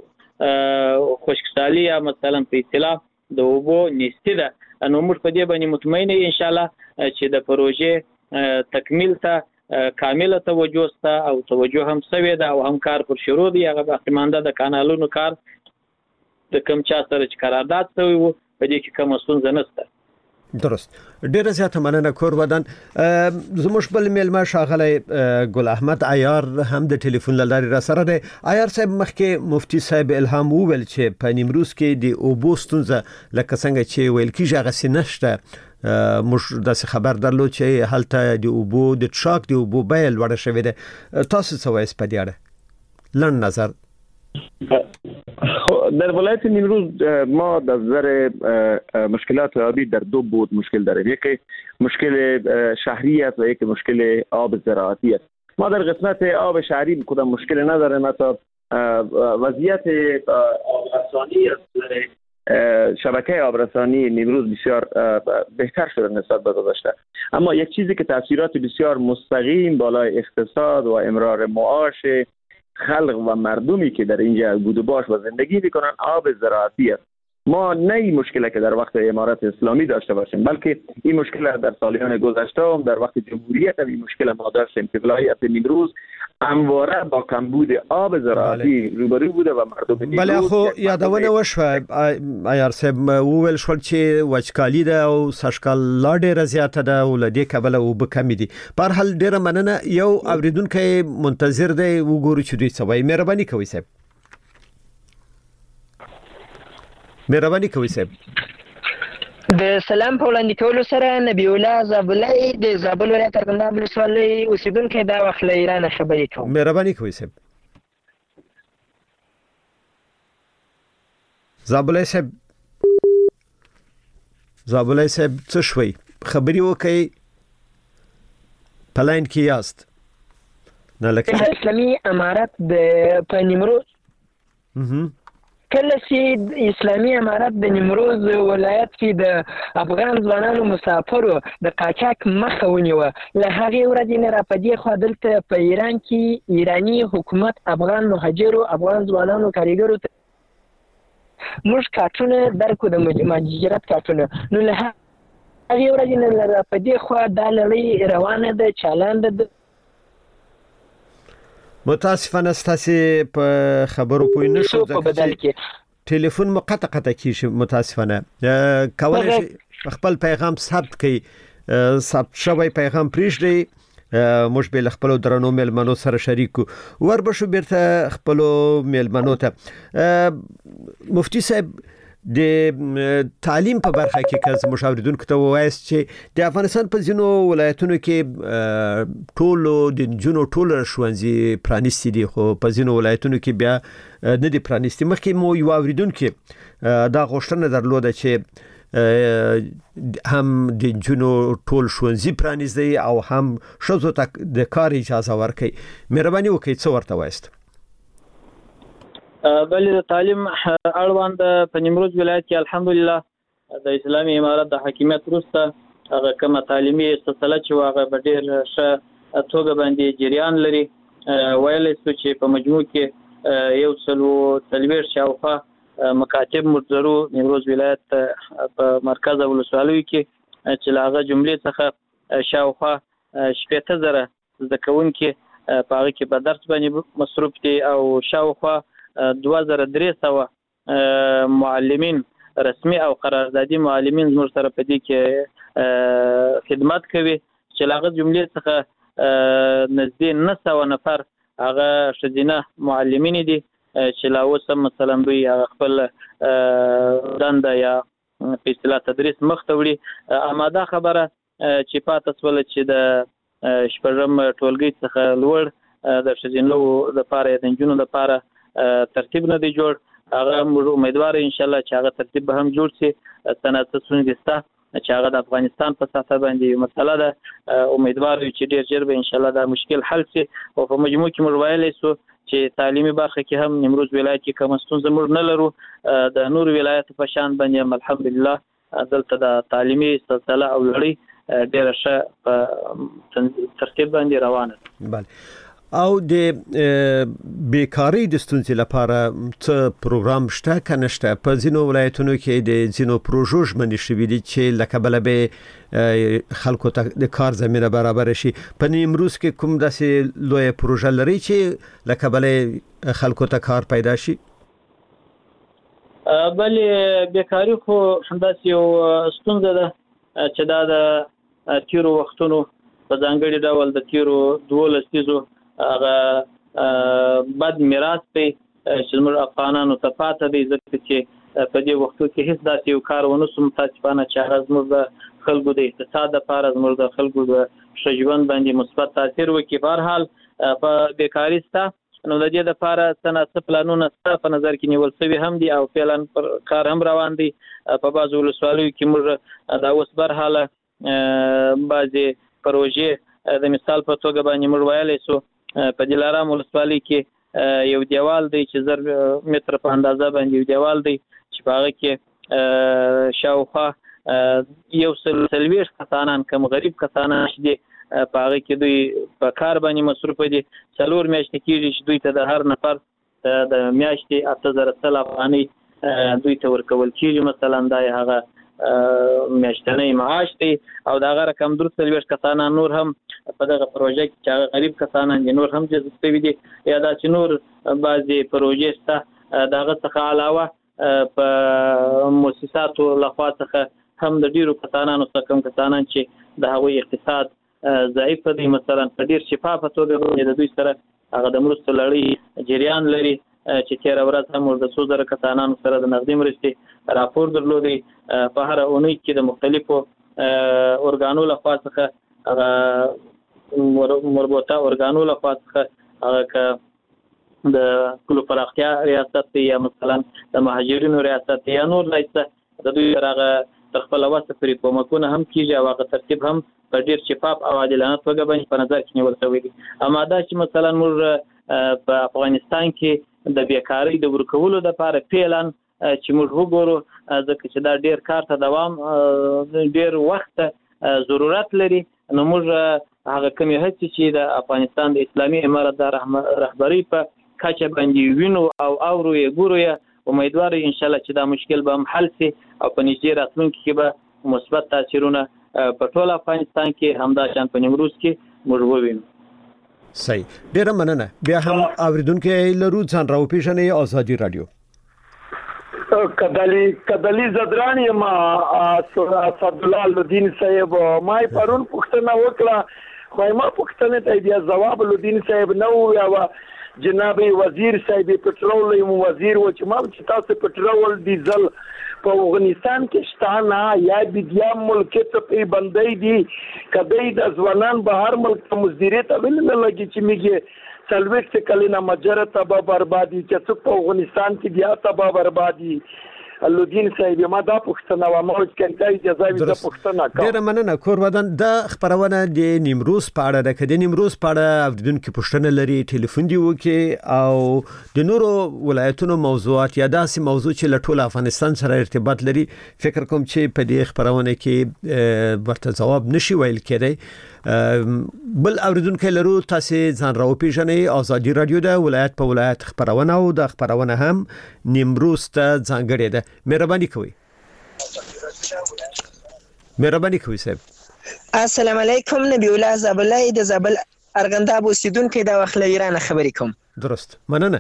Speaker 6: دغه خوشکسالي یا مثلا په اصطلاح د وبو نشته ده. نو موږ په دې باندې مطمئن یو ان شاء الله چې د پروژې تکمیل ته کامله توجه ستا او توجه هم سوي ده او هم کار پر شروع دی. هغه باقی مانده د کانالونو کار د کم چا سره چې قرارداد شوی وو په دې کې کوم ستونزه نشته.
Speaker 3: درست. ډیره زیاته مننه کوربدان. زموږ بل میلمه ښاغلی ګل احمد عیار هم د ټلیفون له لارې را سره دی. عیار صاحب مخکې مفتی صاحب الهام وویل چې په نیمروز کې د اوبو ستونزه لکه څنګه چې ویل کېږي هغسې نشته. موږ داسې خبر درلود چې هلته د اوبو د ټراک د اوبو بیه لوړه شوې ده. تاسو څه وایئ په دې اړه؟ لنډ نظر.
Speaker 11: در ولایت نیمروز ما در نظر مشکلات آبی در دو بود مشکل داریم، یکی مشکل شهری است و یکی مشکل آب زراعتی است. ما در قسمت آب شهری کدام مشکل نداریم، حتی وضعیت آبرسانی شبکه آبرسانی نیمروز بسیار بهتر شده نسبت به گذشته، اما یک چیزی که تاثیرات بسیار مستقیم بالای اقتصاد و امرار معاش خلق و مردمی که در اینجا بود و باش و زندگی میکنن آب زراعتی است. ما نه این مشکلی که در وقت امارت اسلامی داشته باشیم، بلکه این مشکل در سالیان گذشته هم در وقت جمهوریت هم این مشکل ما داشتیم که ولایت نیمروز همواره با کمبود آب زراعتی بله. روبرو بوده و مردم نیمروز
Speaker 3: بله خو یادونه وشوه ایار صاحب وویل شول چې وچکالي ده او سږکال لا ډیره زیاته ده او لدې کبله اوبه کمې دي. په هر حال ډیره مننه. یو اوریدونکی منتظر دی، وګورو چې دوی څه وایي. مهرباني کوئ صاحب. مهرباني کوئ صاحب.
Speaker 12: د سلام په وړاندې کولو سره نبی الله زابلای د زابل ولایت ارغنداب ولسوالۍ اوسیدونکی دا وخت له ایران خبرې کوم.
Speaker 3: مهرباني کوئ صاحب. زابلای صاحب زابلای صاحب څه شوي؟ خبري وکړئ. پلاین کې یاست. نه لکه
Speaker 12: اسلامي امارت د په نیمروز کله چې اسلامي امارت د نیمروز ولایت کې د افغان ځوانانو مسافرو د قاچاق مخه ونیوه، له هغې ورځې نه را په دې خوا دلته په ایران کې ایراني حکومت افغان مهاجرو افغان ځوانانو کارګرو ته موږ کارټونه درکو د مهاجرت کارټونه، نو له هغې ورځې نه را په دې خوا دا لړۍ روانه ده، چالانده ده.
Speaker 3: متاسفانه ستاسې په خبرو پوه نه شو، ټلیفون مو قطع قطع کیږي. متاسفانه کولای شي خپل پیغام ثبت کړئ، ثبت شوی پیغام پرېږدئ، موږ به له خپلو درنو میلمنو سره شریک کړو. وربشو بیرته خپلو میلمنو ته. مفتي صاحب د تعلیم په برخه کې که زموږ اوریدونکو ته ووایاست چې د افغانستان په ځینو ولایتونو کې ټولو د نجونو ټول ښوونځي پرانیستي دي، خو په ځینو ولایتونو کې بیا نه دي پرانیستي. مخکې مو یو اوریدونکي دا غوښتنه درلوده چې هم د نجونو ټول ښوونځي پرانیزي او هم ښځو ته د کار اجازه ورکړي. مهرباني وکړئ څه ورته وایاست؟
Speaker 10: بلې د تعلیم اړوند په نیمروز ولایت کې الحمدلله د اسلامي امارت د حاکمیت وروسته هغه کومه تعلیمي سلسله چې هغه په ډېر ښه توګه باندې جریان لري. ویلی شو چې په مجموع کې یو سلو څلوېښت شاوخوا مکاتب مرجرو نیمروز ولایت په مرکز ولسوالیو کې چې له هغه جملې څخه شاوخوا شپېته زره زده کوونکي په هغه کې په درس باندې مصروف دي او شاوخوا دوه زره درې سوه معلمین رسمي او قراردادي معلمین زموږ سره په دې کې خدمت کوي چې له هغه جملې څخه نږدې نه سوه نفر هغه ښځینه معلمین دي چې لا اوس هم مثلا دوی هغه خپل دنده یا په اصطلاح تدریس مخ ته وړي. اما دا خبره چې پاته شوله چې د شپږم ټولګي څخه لوړ د ښځینو دپاره یا د نجونو دپاره ترتیب نه دی جوړ، هغه موږ امیدوار ان شاء الله چې هغه ترتیب به هم جوړ شي. صنعت ستونزې شته چې هغه د افغانستان په ساحه باندې یو مسله ده، امیدوار یو چې ډېر ژر به ان شاء الله دا مشکل حل شي. او په مجموع کې موږ ویلی شو چې تعلیمي برخه کې هم نیمروز ولایت کې کومه ستونزه موږ نه لرو. د نورو ولایتو په شان باندې هم الحمدلله دلته د تعلیمي سلسله او لړۍ ډېره ښه په ترتیب باندې روانه ده.
Speaker 3: بله. او د بیکاری د ستونزې لپاره څه پروګرام شته که نشته؟ په ځینو ولایتونو کې د ځینو پروژو ژمنې شوي دي چې له کبله به خلکو ته د کار زمینه برابر شي. په نیمروز کې کوم داسې لویه پروژه لري چې له کبله خلکو ته کار پیدا شي؟
Speaker 10: بلې بیکاري خو همداسې یو ستونزه ده چې دا د تیرو وختونو په ځانګړي ډول د تیرو دولس لسیزو هغه بد میراث دی چې زموږ افغانانو ته پاته دی، ځکه چې په دې وختو کې هیڅ داسې یو کار ونه سو متاسفانه چې هغه زموږ د خلکو د اقتصاد لپاره زموږ د خلکو د ښه ژوند باندې مثبت تاثیر وکړي. په هر حال په بیکاري شته، نو د دې لپاره څه نه څه پلانونه شته په نظر کې نیول شوي هم دي او فعلا پر کار هم روان دي. په بعضو ولسوالیو کې موږ دا اوس برحاله بعضې پروژې د مثال په توګه باندې موږ ویلی شو په دلارام ولسوالۍ کې یو دیوال دی چې زر متره په اندازه باندې یو دیوال دی چې په هغه کې شاوخوا یو سل څلوېښت کسانان کم غریب کسانان چې دي
Speaker 6: په هغه کې دوی په کار باندې مصروف دي. څلور میاشتې کېږي چې دوی ته د هر نفر د میاشتې اته زره سل افغانۍ دوی ته ورکول کېږي. مثلا دا هغه میاشتنی معاش دی او دا هغه رقم درې څلوېښت کسانه نور هم په دغه پروژه کې چې هغه غریب کسانان دي نور هم جذب شوي دي یا دا چې نور بعضې پروژې شته د هغه څخه علاوه په مؤسساتو لخوا څخه هم د ډیرو کسانانو څخه کوم کسانان چې د هغوی اقتصاد ضعیف دی مثلا په ډیر شفافه توګه باندې د دوی سره هغه د مرستو لړۍ جریان لري چې تېره ورځ هم د څو زره کسانانو سره د نغدي مرستې راپور درلودی. په هره اونۍ کې د مختلفو ارګانو لخوا څخه هغه مربوطه ارګانو لخوا څخه هغه که د کلو پراختیا ریاست دی یا مثلا د مهاجرینو ریاست یا نور لایسته د دوی سره هغه تر خپله وسه پرې کومکونه هم کېږي او هغه ترتیب هم په ډېر شفاف او عادلانه توګه باندې په نظر کې نیول شوی دي. اما دا چې مثلا موږ په افغانستان کې د بیکارۍ د ورکولو دپاره فعلا چې موږ وګورو ځکه چې دا ډېر کار ته دوام ډېر وخت ضرورت لري نو موږ هغه کومې هڅې چې د افغانستان د اسلامي امارت د رهبرۍ په کچه باندې وینو او اورو یې ګورو یې امیدوار ان شاء الله چې دا مشکل به هم حل شي او په نږدې راتلونکي کې به مثبت تاثیرونه په ټول افغانستان کې همدا شان په نیمروز کې موږ ووینو.
Speaker 3: صحیح ډیره مننه. بیا هم اوریدونکو لرو ځان راوپېژنئ ازادي رادیو.
Speaker 13: کدلی کدلی زدرانی ما اسد الله الدین صاحب ما پرون پښتنه وکړه خو ما پښتنه ته بیا جواب الدین صاحب نو یا جناب وزیر صاحب پټرول وزیر و چې ما چې تاسو پټرول ډیزل په افغانستان کې شته نه یا بیا ملک ته په بندۍ دي کدی د ځوانان بهر ملک مزدوری ته ویل نه لګي چې میږي سلويست کلینا مجره تبا بربادي چې څوک په افغانستان کې بیا تبا بربادي الدین صاحب ما دا پښتنه و ما چې کای جزاوی دا پښتنه کا
Speaker 3: ډیر مننه کور ودان د خبرونه د نیمروز پاړه د کدي نیمروز پاړه اوریدونکو پښتنه لري ټلیفون دی وکي او د نورو ولایتونو موضوعات یا داسې موضوع چې له ټول افغانستان سره ارتباط لري فکر کوم چې په دې خبرونه کې ورته جواب نشي ویل کېدی. بل اوریدونکو لرو تاسو ځان راوپېژنئ ازادي رادیو د ولایت په ولایت خبرونه او د خبرونه هم نیمروز ته ځانګړې ده. مهرباني کوئ مهرباني کوئ صاحب.
Speaker 12: السلام علیکم نبی الله زابلای د زابل ارغنداب اوسیدونکو د وخت له ایران خبرې کوم.
Speaker 3: درست مننه.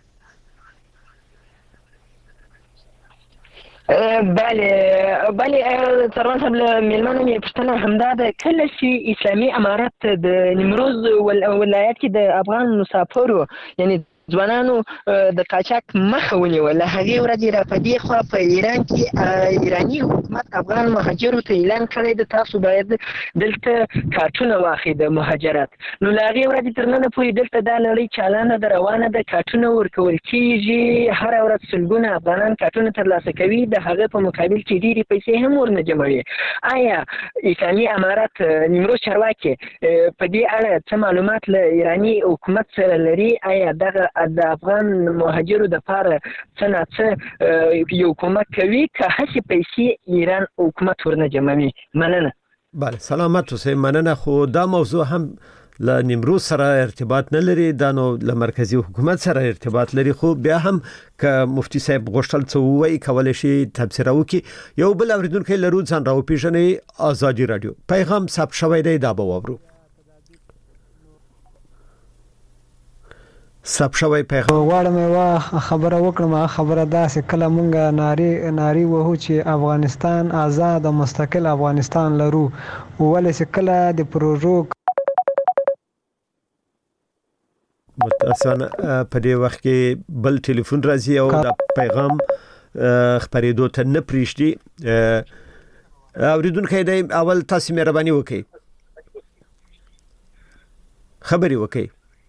Speaker 12: بله بله سروان صاحب میلمانو مې پوښتنه همدا ده کله چې اسلامي امارت د نیمروز ولایت کې د افغان مسافرو یعنی ځوانانو د قاچاق مخه ونیوله هغې ورځې را په دې خوا په ایران کې ایراني حکومت افغان مهاجرو ته اعلان کړی د تاسو باید دلته کارټونه واخلئ د مهاجرت نو له هغې ورځې تر ننه پورې دلته دا لړۍ چالانه ده روانه ده کارټونه ورکول کېږي هره ورځ سلګونه افغانان کارټونه ترلاسه کوي د هغه په مقابل کې ډېرې پیسې هم ورنه جمعوي. آیا اسلامي امارت نیمروز چارواکي په دې اړه څه معلومات له ایراني حکومت سره لري؟ آیا دغه د افغان مهاجرو د پاره څه نه څه یو کومک کوي که هڅې پیسې ایران حکومت ورنه جمعوي؟ مننه.
Speaker 3: بله سلامت اوسئ. مننه. خو دا موضوع هم له نیمروز سره ارتباط نه لري دا نو له مرکزی حکومت سره ارتباط لري خو بیا هم که مفتی صاحب غوښتل څه ووایي کولی شي تبصره وکړي. یو بل اوریدونکی لرو ځان راوپېژنئ ازادي رادیو. پیغام ثبت شوی دی دا به واورو. سب شوی پیغام
Speaker 14: واړم وا خبره وکړم خبره داسې کله مونږه ناری ناری وو چې افغانستان آزاد او مستقل افغانستان لرو ولې کله د پروژو
Speaker 3: متاسفانه په دې وخت کې بل ټلیفون راځي او دا پیغام خبرېدو ته نه پریږدي. اوریدونکو دی اول تاسو مهرباني وکړئ خبرې وکړئ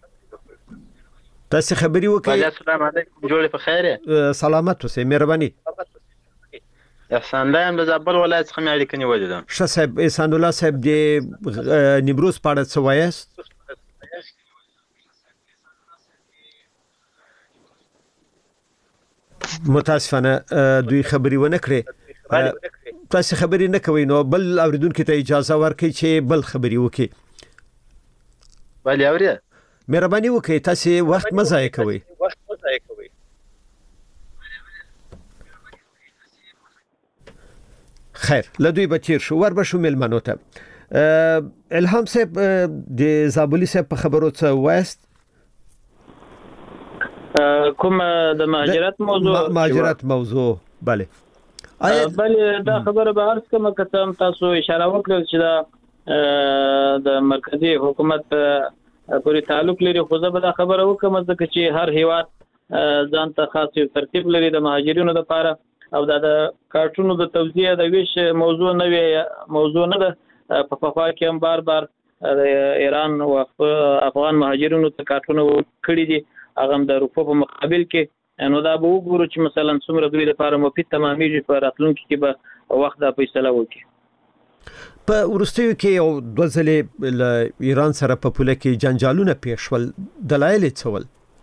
Speaker 3: تاسو خبري وکړئ.
Speaker 15: السلام علیکم جوړې په خیر
Speaker 3: سلامت اوسئ مهرباني.
Speaker 15: احسان الله هم د زابل ولایت څخه مې اړیکه نیولې ده.
Speaker 3: ښه صاحب احسان الله صاحب د نیمروز په اړه څه وایاست؟ متاسفانه دوی خبري ونه کړې تاسو خبري نه کوئ نو بل اوریدونکو ته اجازه ورکړئ چې بل خبري وکړي.
Speaker 15: بله اوري
Speaker 3: مهرباني وکړئ تاسو وخت مه ضایع کوئ.
Speaker 15: وخت مه ضایع کوئ.
Speaker 3: خیر لدوی به تیر شو ور به شو ملمنو ته. الهام صاحب د زابلی صاحب په خبرو څه وایست؟
Speaker 10: کوم د مهاجرت موضوع
Speaker 3: مهاجرت موضوع بله
Speaker 10: بله دا خبره به عرض کوم که تاسو اشاره وکړل چې دا د مرکزی حکومت پورې تعلق لري خو زه به دا خبره وکم ځکه چې هر هیواد ځان ته خاص ترتیب لري د مهاجرینو لپاره او دا د کارټونو د توزیع د ویش موضوع نه وي موضوع نه ده په پخوا کې هم بار بار ایران او افغان مهاجرینو ته کارټونه کړی دي هغه د روپو په مقابل کې نو دا به وګورو چې مثلا څومره دوی لپاره مفید تمامېږي په راتلونکي کې به وخت دا فیصله وکړي.
Speaker 3: په وروستیو کې یو دوه ځلې له ایران سره په پوله کې جنجالونه پیښ شول دلایل یې څه ول؟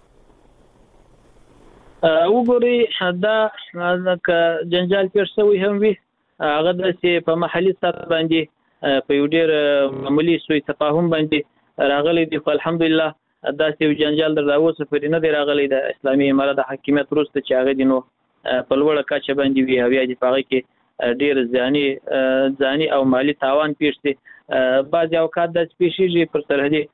Speaker 10: وګورئ دا که جنجال پیښ شوی هم وي هغه داسې په محلي سطح باندې په یو ډېر معمولي سوء تفاهم باندې راغلی دی خو الحمدلله داسې یو جنجال در اوسه پورې نه دی راغلی د اسلامي امارت د حاکمیت وروسته چې هغه دی نو په لوړه کچه باندې وي او بیا دې په هغه کې ډېر ځاني ځاني او مالي تاوان پیښ دی. بعضې اوقات داسې پیښېږي پر سرحدي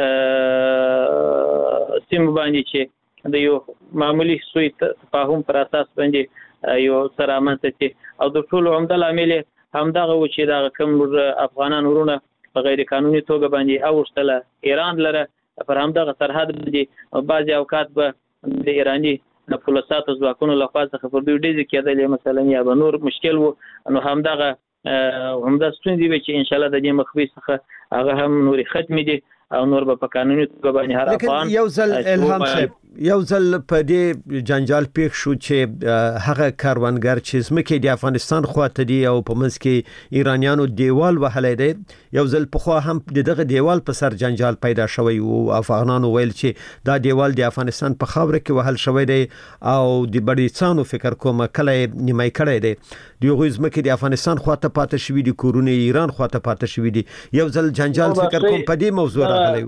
Speaker 10: سیمو باندې چې د یو معمولي سوء تفاهم پر اساس باندې یو څه رامنځته شي او د ټولو عمده لامل همدغه و چې دغه کوم افغانان ورونه په غیر قانوني توګه باندې اوښتله ایران لره پر همدغه سرحد باندې بعضې اوقات به د ایراني پولیساتو ځواکونو لخوا څخه پر دوی ډزې کېدلې مثلا یا به نور مشکل و نو همدغه همدا ستونزې وي چې انشاءالله د دې مخفي څخه هغه هم نورې ختمې دي او نور به په قانوني توګه باندې هر افغان
Speaker 3: یو ځل الهام صاحب یو ځل په دې جنجال پیښ شو چې هغه کاروانګر چې زمکه د افغانستان خواته دی او په منځ کې ایرانیانو دیوال وهلې دی یو ځل په خوا هم دغه دیوال په سر جنجال پیدا شوی او افغانانو ویل چې دا دیوال د افغانستان په خاوره کې وهل شوی دی او د بډیڅانو فکر کوم کله نیمای کړی دی دغه زمکه د افغانستان خواته پاتې شوی دی کورونه ایران خواته پاتې شوی دی یو ځل جنجال فکر کوم په دې موضوع راغلی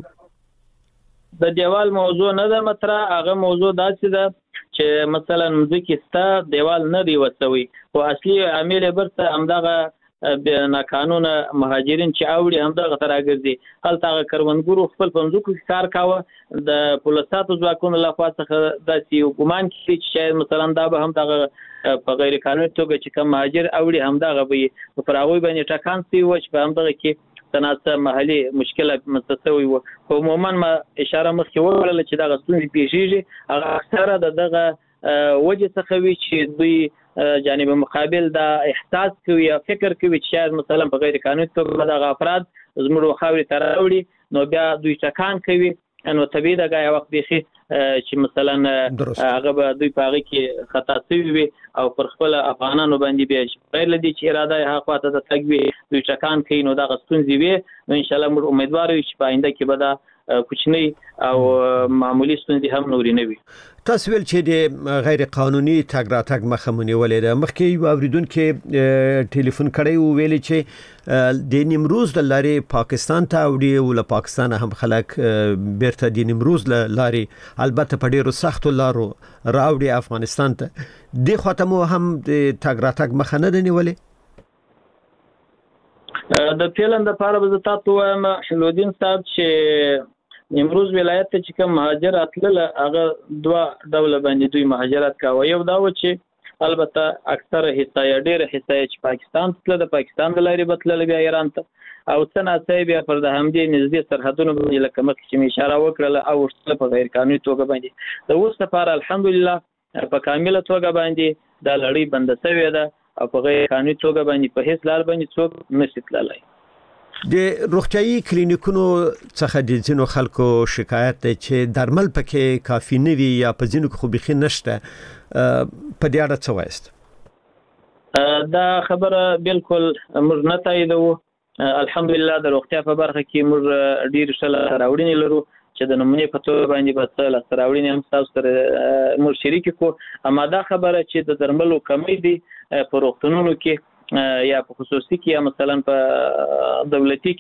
Speaker 10: د دیوال موضوع نه ده مطرح هغه موضوع داسې ده چې مثلا مځکې ستا دیوال نه دی وسوي خو اصلي عامل برته همدغه ناقانونه مهاجرین چې اوړي همدغه ته راګرځي هلته هغه کروندګرو خپل په مځکو کې کار کاوه د پولیساتو ځواکونو لخوا څخه داسې یو ګمان کړي چې شاید مثلا دا به همدغه په غیر قانوني توګه چې کوم مهاجر اوړي همدغه به یې پر هغوی باندې ټکان سوي و چې په همدغه کې تناسب محلي مشکله مستوي و خو عموما ما اشاره مخکې وکړله چې دغه ستونزې پیښیږي هغه اکثره د دغه وجه څخه وي چې دوی جانب مقابل دا احساس کوي یا فکر کوي چې شاید مثلا په غیر قانوني توګه دغه افراد زموږ خاورې ته راوړي نو بیا دوی ټکان کوي نو طبیعي ده یو وخت بیخي چې مثلا هغه به دوی په هغه کې خطا شوي وي او پر خپل افغانانو باندې بیا غیر لدی چې اراده یې هغه خواته د تګ وي دوی ټکان کوي نو دغه ستونزې وي نو انشاءالله موږ امیدوار یو چې په آینده کې به دا کوچنی او معمولی ستونزې هم نورې نه وي.
Speaker 3: تاسو ویل چې د غیر قانوني تګ راتګ مخه مونیولې ده مخکې یو اوریدونکو ټلیفون کړی او ویل چې د نیمروز د لارې پاکستان ته وړي او له پاکستان هم خلک بیرته د نیمروز لارې البته په ډیرو سختو لارو راوړي افغانستان ته د خاتمو هم د تګ راتګ مخه نه نیولې
Speaker 10: د پیلن د پاره به تاسو وایم شلودین صاحب چې نیمروز ولایت ته چې کوم مهاجر اتلل هغه دوه ډول باندې دوی مهاجرت کاوه یو دا و چې البته اکثره حصہ ډېر حصہ چې پاکستان ته د پاکستان د لارې بتلل بیا ایران ته او څنګه چې بیا پر د همدې نږدې سرحدونو باندې لکه مخکې چې اشاره وکړه او ورسره په غیر قانوني توګه باندې د اوس لپاره الحمدلله په کامله توګه باندې دا لړۍ بند شوې ده او په غیر قانوني توګه باندې په هیڅ لار باندې څوک نشي تللی.
Speaker 3: د روغتيایي کلینیکونو څخه د ځینو خلکو شکایت دی چې درمل پکې کافي نه وي یا په ځینو کې خو بيخي نشته په دې اړه څه وایست؟
Speaker 10: دا خبره بالکل موږ نه تاییدو الحمدلله د روغتیا په برخه کې موږ ډیر ښه راوړنې لرو چې د نمونې په توګه باندې به څه لاسته راوړنې هم تاسو سره موږ شریک کړو اما دا خبره چې د درملو کمی دي په روغتونونو کې یا په خصوصي کې یا مثلا په دولتي کې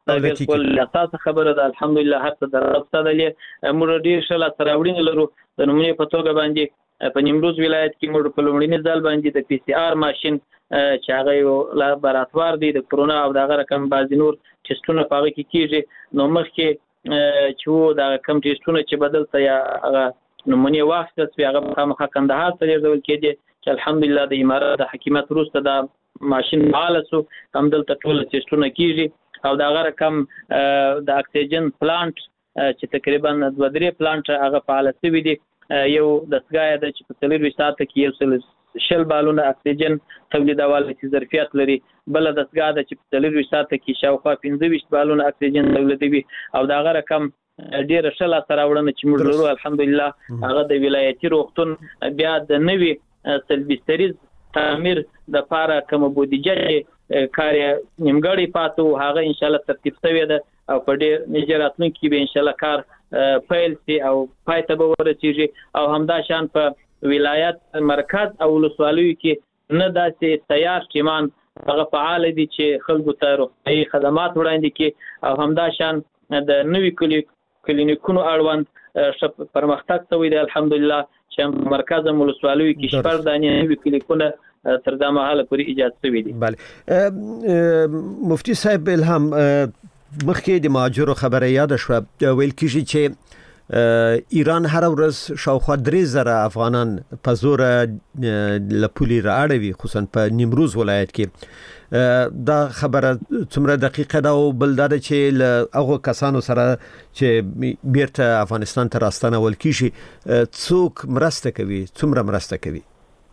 Speaker 16: دا بالکل اساس خبره ده. الحمدلله هر څه درسته ده. موږ ډیر شل سره وړین لرو د نمونې په توګه باندې په نیمروز ولایت کې موږ په لومړني ځل باندې د پی سی آر ماشين چې هغه یو لابراتوار دی د کرونا او دغه رقم بعض نور ټیسټونه په هغه کې کیږي. نو مخکې چې دا کم ټیسټونه چې بدل ته یا هغه نمونې واخیستل شوې هغه خامخا کندهار ته لیږدول کېدې چې الحمدلله د امارات د حکومت وروسته دا ماشین فعال شو. همدلته ټول ټیسټونه کیږي او دغه رقم د اکسیجن پلانټ چې تقریبا دوه درې پلانټ هغه فعال شوي دي. یو دستګاه ده چې په څلور ساعته کې یو سل شل بالونه اکسیجن تولیدول چې ظرفیت لري. بل دستګاه ده چې په څلور ساعته کې شاوخوا پنځه بالونه اکسیجن تولیدوي او دغه رقم ډیر شل سره وړاندې چې موږ لرو الحمدلله هغه د ولایتي روغتون بیا د نوي سلبستریز تعمیر د پاره کوم بودیجه کار نیمګړی پاتو هغه ان شاء الله ترتیب شوی ده او په ډیر نجراتونو کې به ان شاء الله کار فایل سي او پایته به ورسیږي او همدا شان په ولایت مرکز او ولسوالیو کې نه داسې تیار ټیمان هغه فعال دي چې خلکو ته روغتیايي خدمات وړاندې کړي او همدا شان د نوي کلینیکونو اړوند پرمختګ شوی دی الحمدلله چې مرکز او ولسوالیو کې شپږ دانې نوي کلینیکونه تر دا مهاله پورې ایجاد شوی دي.
Speaker 3: بله مفتي صاحب الهام مخکې د مهاجرو خبره یاد شوه ویل کیږي چې ایران هر ورځ شاوخوا درې زره افغانان په زور لپولی راړوي خصوصا په نیمروز ولایت کې. دا خبره څومره دقیقه ده او بل دا چې له هغه کسانو سره چې بیرته افغانستان ته راستنه ول کیږي څوک مرسته کوي څومره مرسته کوي؟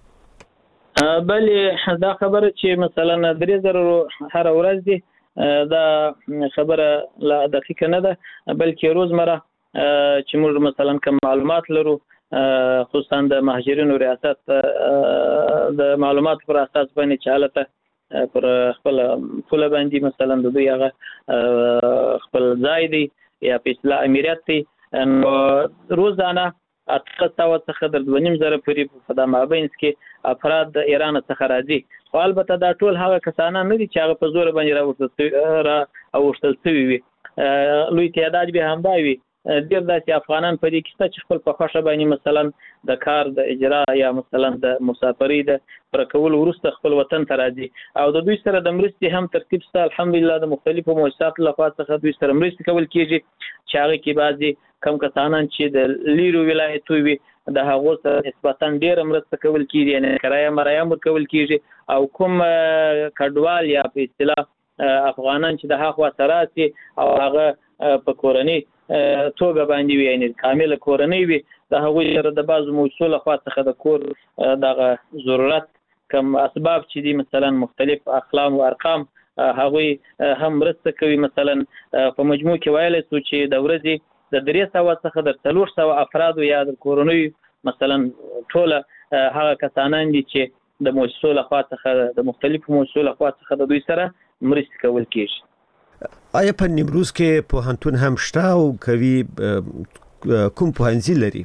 Speaker 16: بلې دا خبره چې مثلا درې زره هر ورځ دي دا خبره لا دقیقه نه ده بلکې روزمره چې موږ مثلا کوم معلومات لرو خصوصا د مهاجرینو ریاست د معلومات پر اساس باندې چالته پر خپل فل باندې مثلا د دوی هغه خپل ځای دی یا په اصطلاح امریت دی روزانه اته سو څخه د دوه نیم زره پورې په د مابین کې افراد د ایران څخه راځي. خو البته دا ټول هغه کسانان نه دي چې هغه په زور باندې راوړل را اوښتل شوي وي. لوی تعداد به همدا وي. ډېر داسې افغانان په دې کې شته چې خپل په خوښه باندې مثلا د کار د اجرا یا مثلا د مسافرۍ د پر کول وروسته خپل وطن ته راځي او د دوی سره د مرستې هم ترتیب شته الحمدلله د مختلفو مؤسساتو لخوا څخه دوی سره مرستې کول کېږي چې هغه کې بعضي کم کسانان چې د لیرو ولایتو وي د هغو سره نسبتا ډېره مرسته کول کېږي یعنې کرایه مرایه ورکول کېږي او کوم کډوال یا په اصطلاح افغانان چې د هغه سره راسي او هغه په کورنۍ توګه باندې وي یعنی کامل کورنۍ وي د هغوی سره د بعضو موضوع لخوا څخه د کور دغه ضرورت کم اسباب چې دي مثلا مختلف اقلام او ارقام هغوی هم مرسته کوي. مثلا په مجموع کې ویلی شو چې د ورځې د درې سوه څخه د څلور سوه افرادو یا د کورنۍ مثلا ټوله هغه کسانان دي چې د مؤسسو لخوا څخه د مختلفو مؤسسو لخوا څخه د دوی سره مرستې کول کېږي.
Speaker 3: آیا په نیمروز کې پوهنتون هم شته او کوي کوم پوهنځي لري؟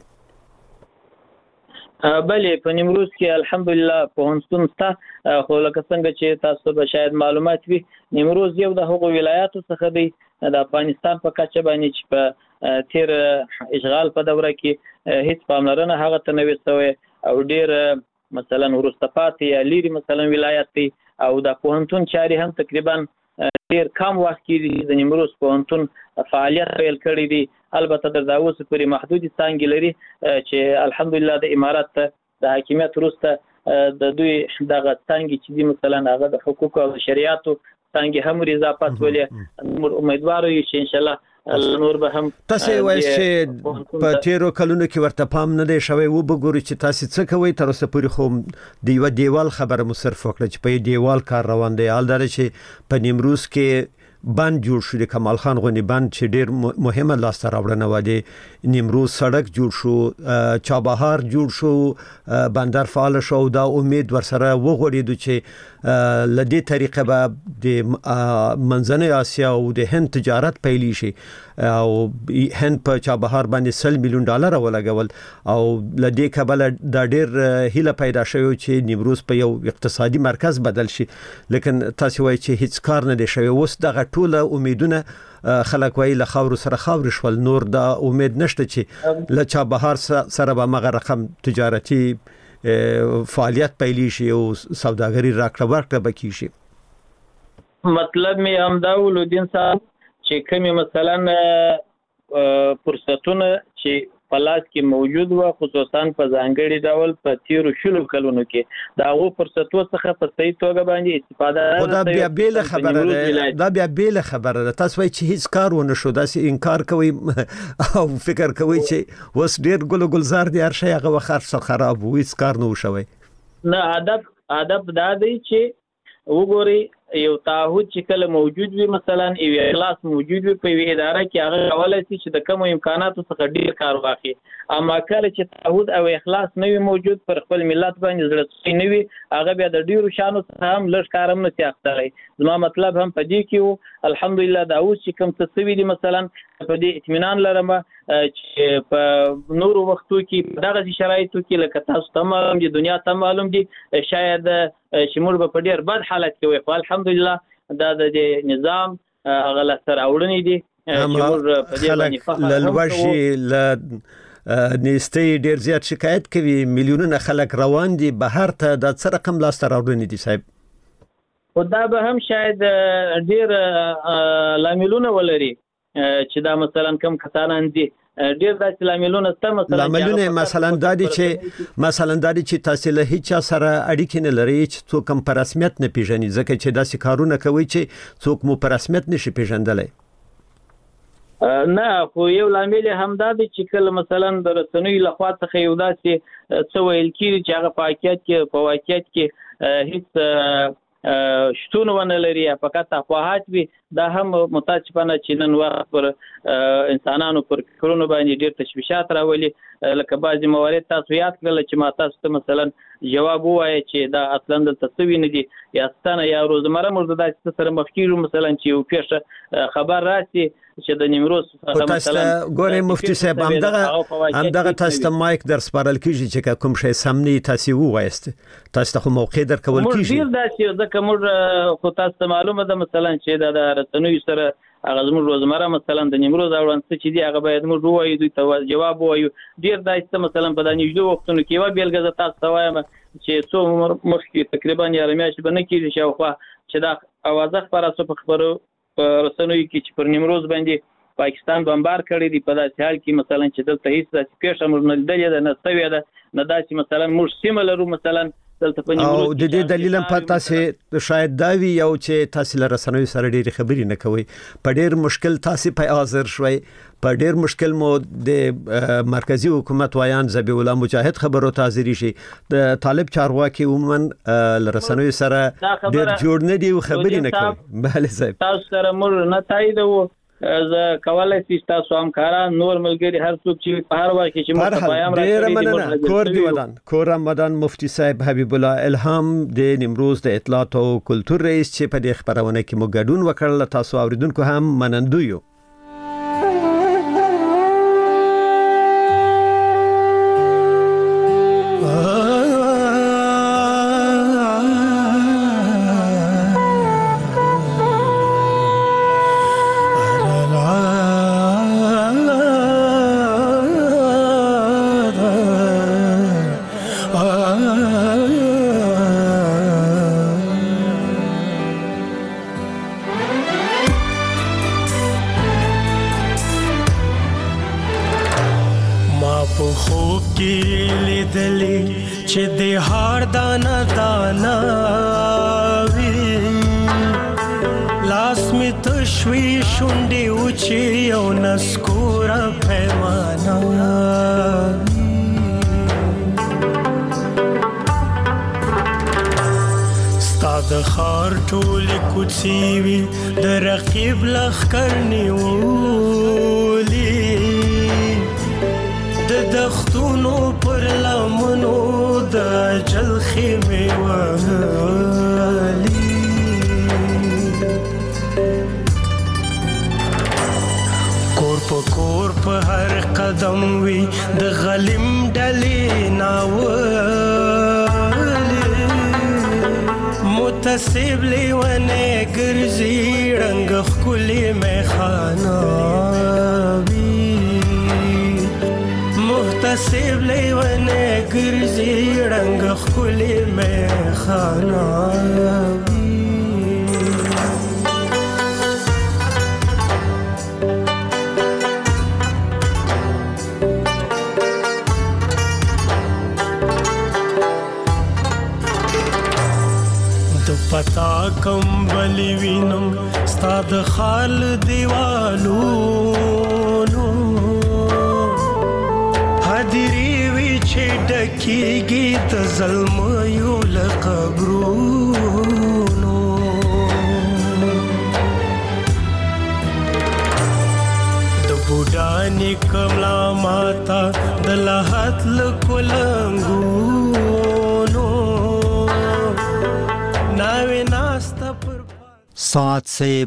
Speaker 16: بلې په نیمروز کې الحمدلله پوهنتون شته خو لکه څنګه چې تاسو به شاید معلومات وي نیمروز یو د هغو ولایاتو څخه دی د افغانستان په کچه باندې چې په تیر اشغال په دوره کې هیڅ پاملرنه هغه ته نه وي شوې او ډېر مثلا وروسته پاتې یا لیرې مثلا ولایت دی او د پوهنتون چارې هم تقریبا ډېر کم وخت کې د نیمروز پوهنتون فعالیت پیل کړی دی. البته د دا اوس پورې محدودې څانګې لري چې الحمدلله د امارات د حاکمیت وروسته د دوی دغه څانګې چې دي مثلا هغه د حقوق او شریعتو څانګې هم اضافه ولې امیدوار یو چې انشاءالله نور به هم
Speaker 3: تاسو وایي چې په تیرو کلونو کې ورته پام نه دی شوی و بګوري چې تاسو څه کوي تر اوسه پورې خو د یو دیوال خبره مو صرف وکړه چې په دیوال کار روان دی حال دا چې په نیمروز کې بند جوړ شو د کمال خان غونی بند چې ډیر مهمه لاسته راوړنه و دی نیمروز سړک جوړ شو چابهار جوړ شو بندر فعال شو دا امید ورسره وغوړېدو چې لدې طریقه به د منځنۍ اسیا او د هند تجارت پیلی شي او هند په چابهار باندې سل میلیون ډالر ولګول او لدې کبل د ډېر هیله پیدا شوی چې نیمروز په یو اقتصادي مرکز بدل شي لیکن تاسو وایي چې هیڅ کار نه دی شوی اوس دغه ټوله امیدونه خلک وایي له خاور سره خاور شول نور دا امید نشته چې له چابهار سره به مغه رقم تجارتي فعالیت پیلی شي او سوداګری راکړه ورکړه بکی شي
Speaker 16: مطلب می همدا ولودین صاحب چې کومه مثلا فرصتونه چې پلاس کې موجود و خصوصا په ځانګړي ډول په تیرو شلو کلونو کې دا غو فرصتو څخه په صحیح توګه باندې استفاده
Speaker 3: دا بیا بیل خبره ده دا بیا بیل خبره ده تاسو وایي چې هیڅ کار ونه شو دا سي انکار کوي او فکر کوي چې وس ډیر ګل ګلزار دي هر شي هغه خرڅ سره خراب وي هیڅ کار نه وشوي
Speaker 16: نه ادب ادب دا دی چې وګوري یو تعهد چې کله موجود وي مثلا یو اخلاص موجود وي په اداره کې هغه حواله شي چې د کوم امکاناتو څخه ډیر کار واخلي اما کله چې تعهد او اخلاص نه وي موجود پر خپل ملت باندې زړه نه وي هغه بیا د ډیرو شانو څخه هم لږ کارم نه تیاختلی زما مطلب هم په دې کې وو الحمدلله دا اوس چې کوم څه وي دي مثلا په دې اطمینان لرم چې په نورو وختو کې دغه شرایطو کې لکه تاسو ته معلوم دي دنیا ته معلوم دي شاید چې موږ په ډیر بد حالت کې وي الحمدلله دا د نظام هغه لسر اوړنی دي
Speaker 3: چې موږ په دې باندې فخر لوړشي ل نيستي ډیر زیات شکایت کوي میلیونونه خلک روان دي بهر ته د څه رقم لاس تر اوړنی دي صاحب
Speaker 16: او دا به هم شاید ډیر لاملونه ولري چې دا مثلا کم کسانان دي ډیر داسې لاملونه ست مثلا
Speaker 3: لاملونه مثلا د دې چې مثلا د دې چې تاسو له هیڅ سره اړیکې نه لري چې څوک هم په رسمیت نه پیژني ځکه چې داسې کارونه کوي چې څوک مو په رسمیت نشي پیژندلای
Speaker 16: نه خو یو لامل هم دا دی چې کله مثلا د رسنوي لخوا څخه یو داسې څه ویل کیږي چې هغه په واقعیت کې په واقعیت کې هیڅ شتون ونه لري فقط افواهات وي دا هم متاسفانه چې نن وخت پر انسانانو پر فکرونو باندې ډېر تشویشات راولي لکه بعضی موارد تاسو یاد کړل چې ما تاسو ته مثلا جواب وایي چې دا اصلا د تسوی نه دي یا ستنه یا روزمره موږ د تاسو سره مفکیرو مثلا چې یو پیښه خبر راسي چې د نیمروز
Speaker 3: مثلا ګورې مفتي صاحب همدغه همدغه تاسو ته مایک در سپارل کیږي چې کوم شی سمني تاسو وایست تاسو ته موقع در کول کیږي
Speaker 16: موږ ډیر داسې ځکه موږ خو تاسو ته معلومه ده مثلا چې د رسنوي سره هغه زموږ روزمره مثلا د نیمروز اړوند څه چې دی هغه باید موږ وایو دوی ته جواب وایو ډیر داسې مثلا په د نږدې وختونو کې یو بیلګه تاسو ته وایم چې څو مخکې تقریبا یاره میاشتې به نه کېږي شاوخوا چې دا اوازه خپره سو په خبرو په رسنوي کې چې پر نیمروز باندې پاکستان بمبار کړی دی په داسې حال کې مثلا چې دلته هیڅ داسې پیښه موږ نه لیدلې ده نه سوې ده نه داسې مثلا موږ سیمه لرو مثلا دلته په نیمروز
Speaker 3: او د دې دلیل هم په تاسو شاید دا وی یو چې تاسو له رسنوي سره ډېری خبرې نه کوي په ډېر مشکل تاسو په حاضر شوي په ډېر مشکل مو د مرکزی حکومت وایان ذبیح الله مجاهد خبرو تازری شي د طالب چارواکي عموما له رسنوي سره ډېر جوړ نه دی خبرې نه کوي بله صاحب
Speaker 16: تاسو سره موږ نه تایید وو ز کولای شي تاسو همکاران نور ملګری هر څوک چې په هر وخت کې موږ پیغام
Speaker 3: راکړي کور دی ودان کور رمضان مفتی صاحب حبیب الله الهام د نیمروز د اطلاعات او کلتور رئیس چې په دې خبرونه کې مو ګډون وکړل تاسو اوریدونکو هم منندوی یو
Speaker 17: دم وی د غلیم ډلې ناولې متصب لیونه ګرځي رنگ خولي میخانه وی محتسب لیونه ګرځي رنگ خولي میخانه پتا کم بلی وینم ستاد خال دیوالو نو حدیری وی چې ډکیږي د ظلم یو لقبرونو د بوډانی کملا ماتا د لحت لکولنګونو
Speaker 1: ساعت سے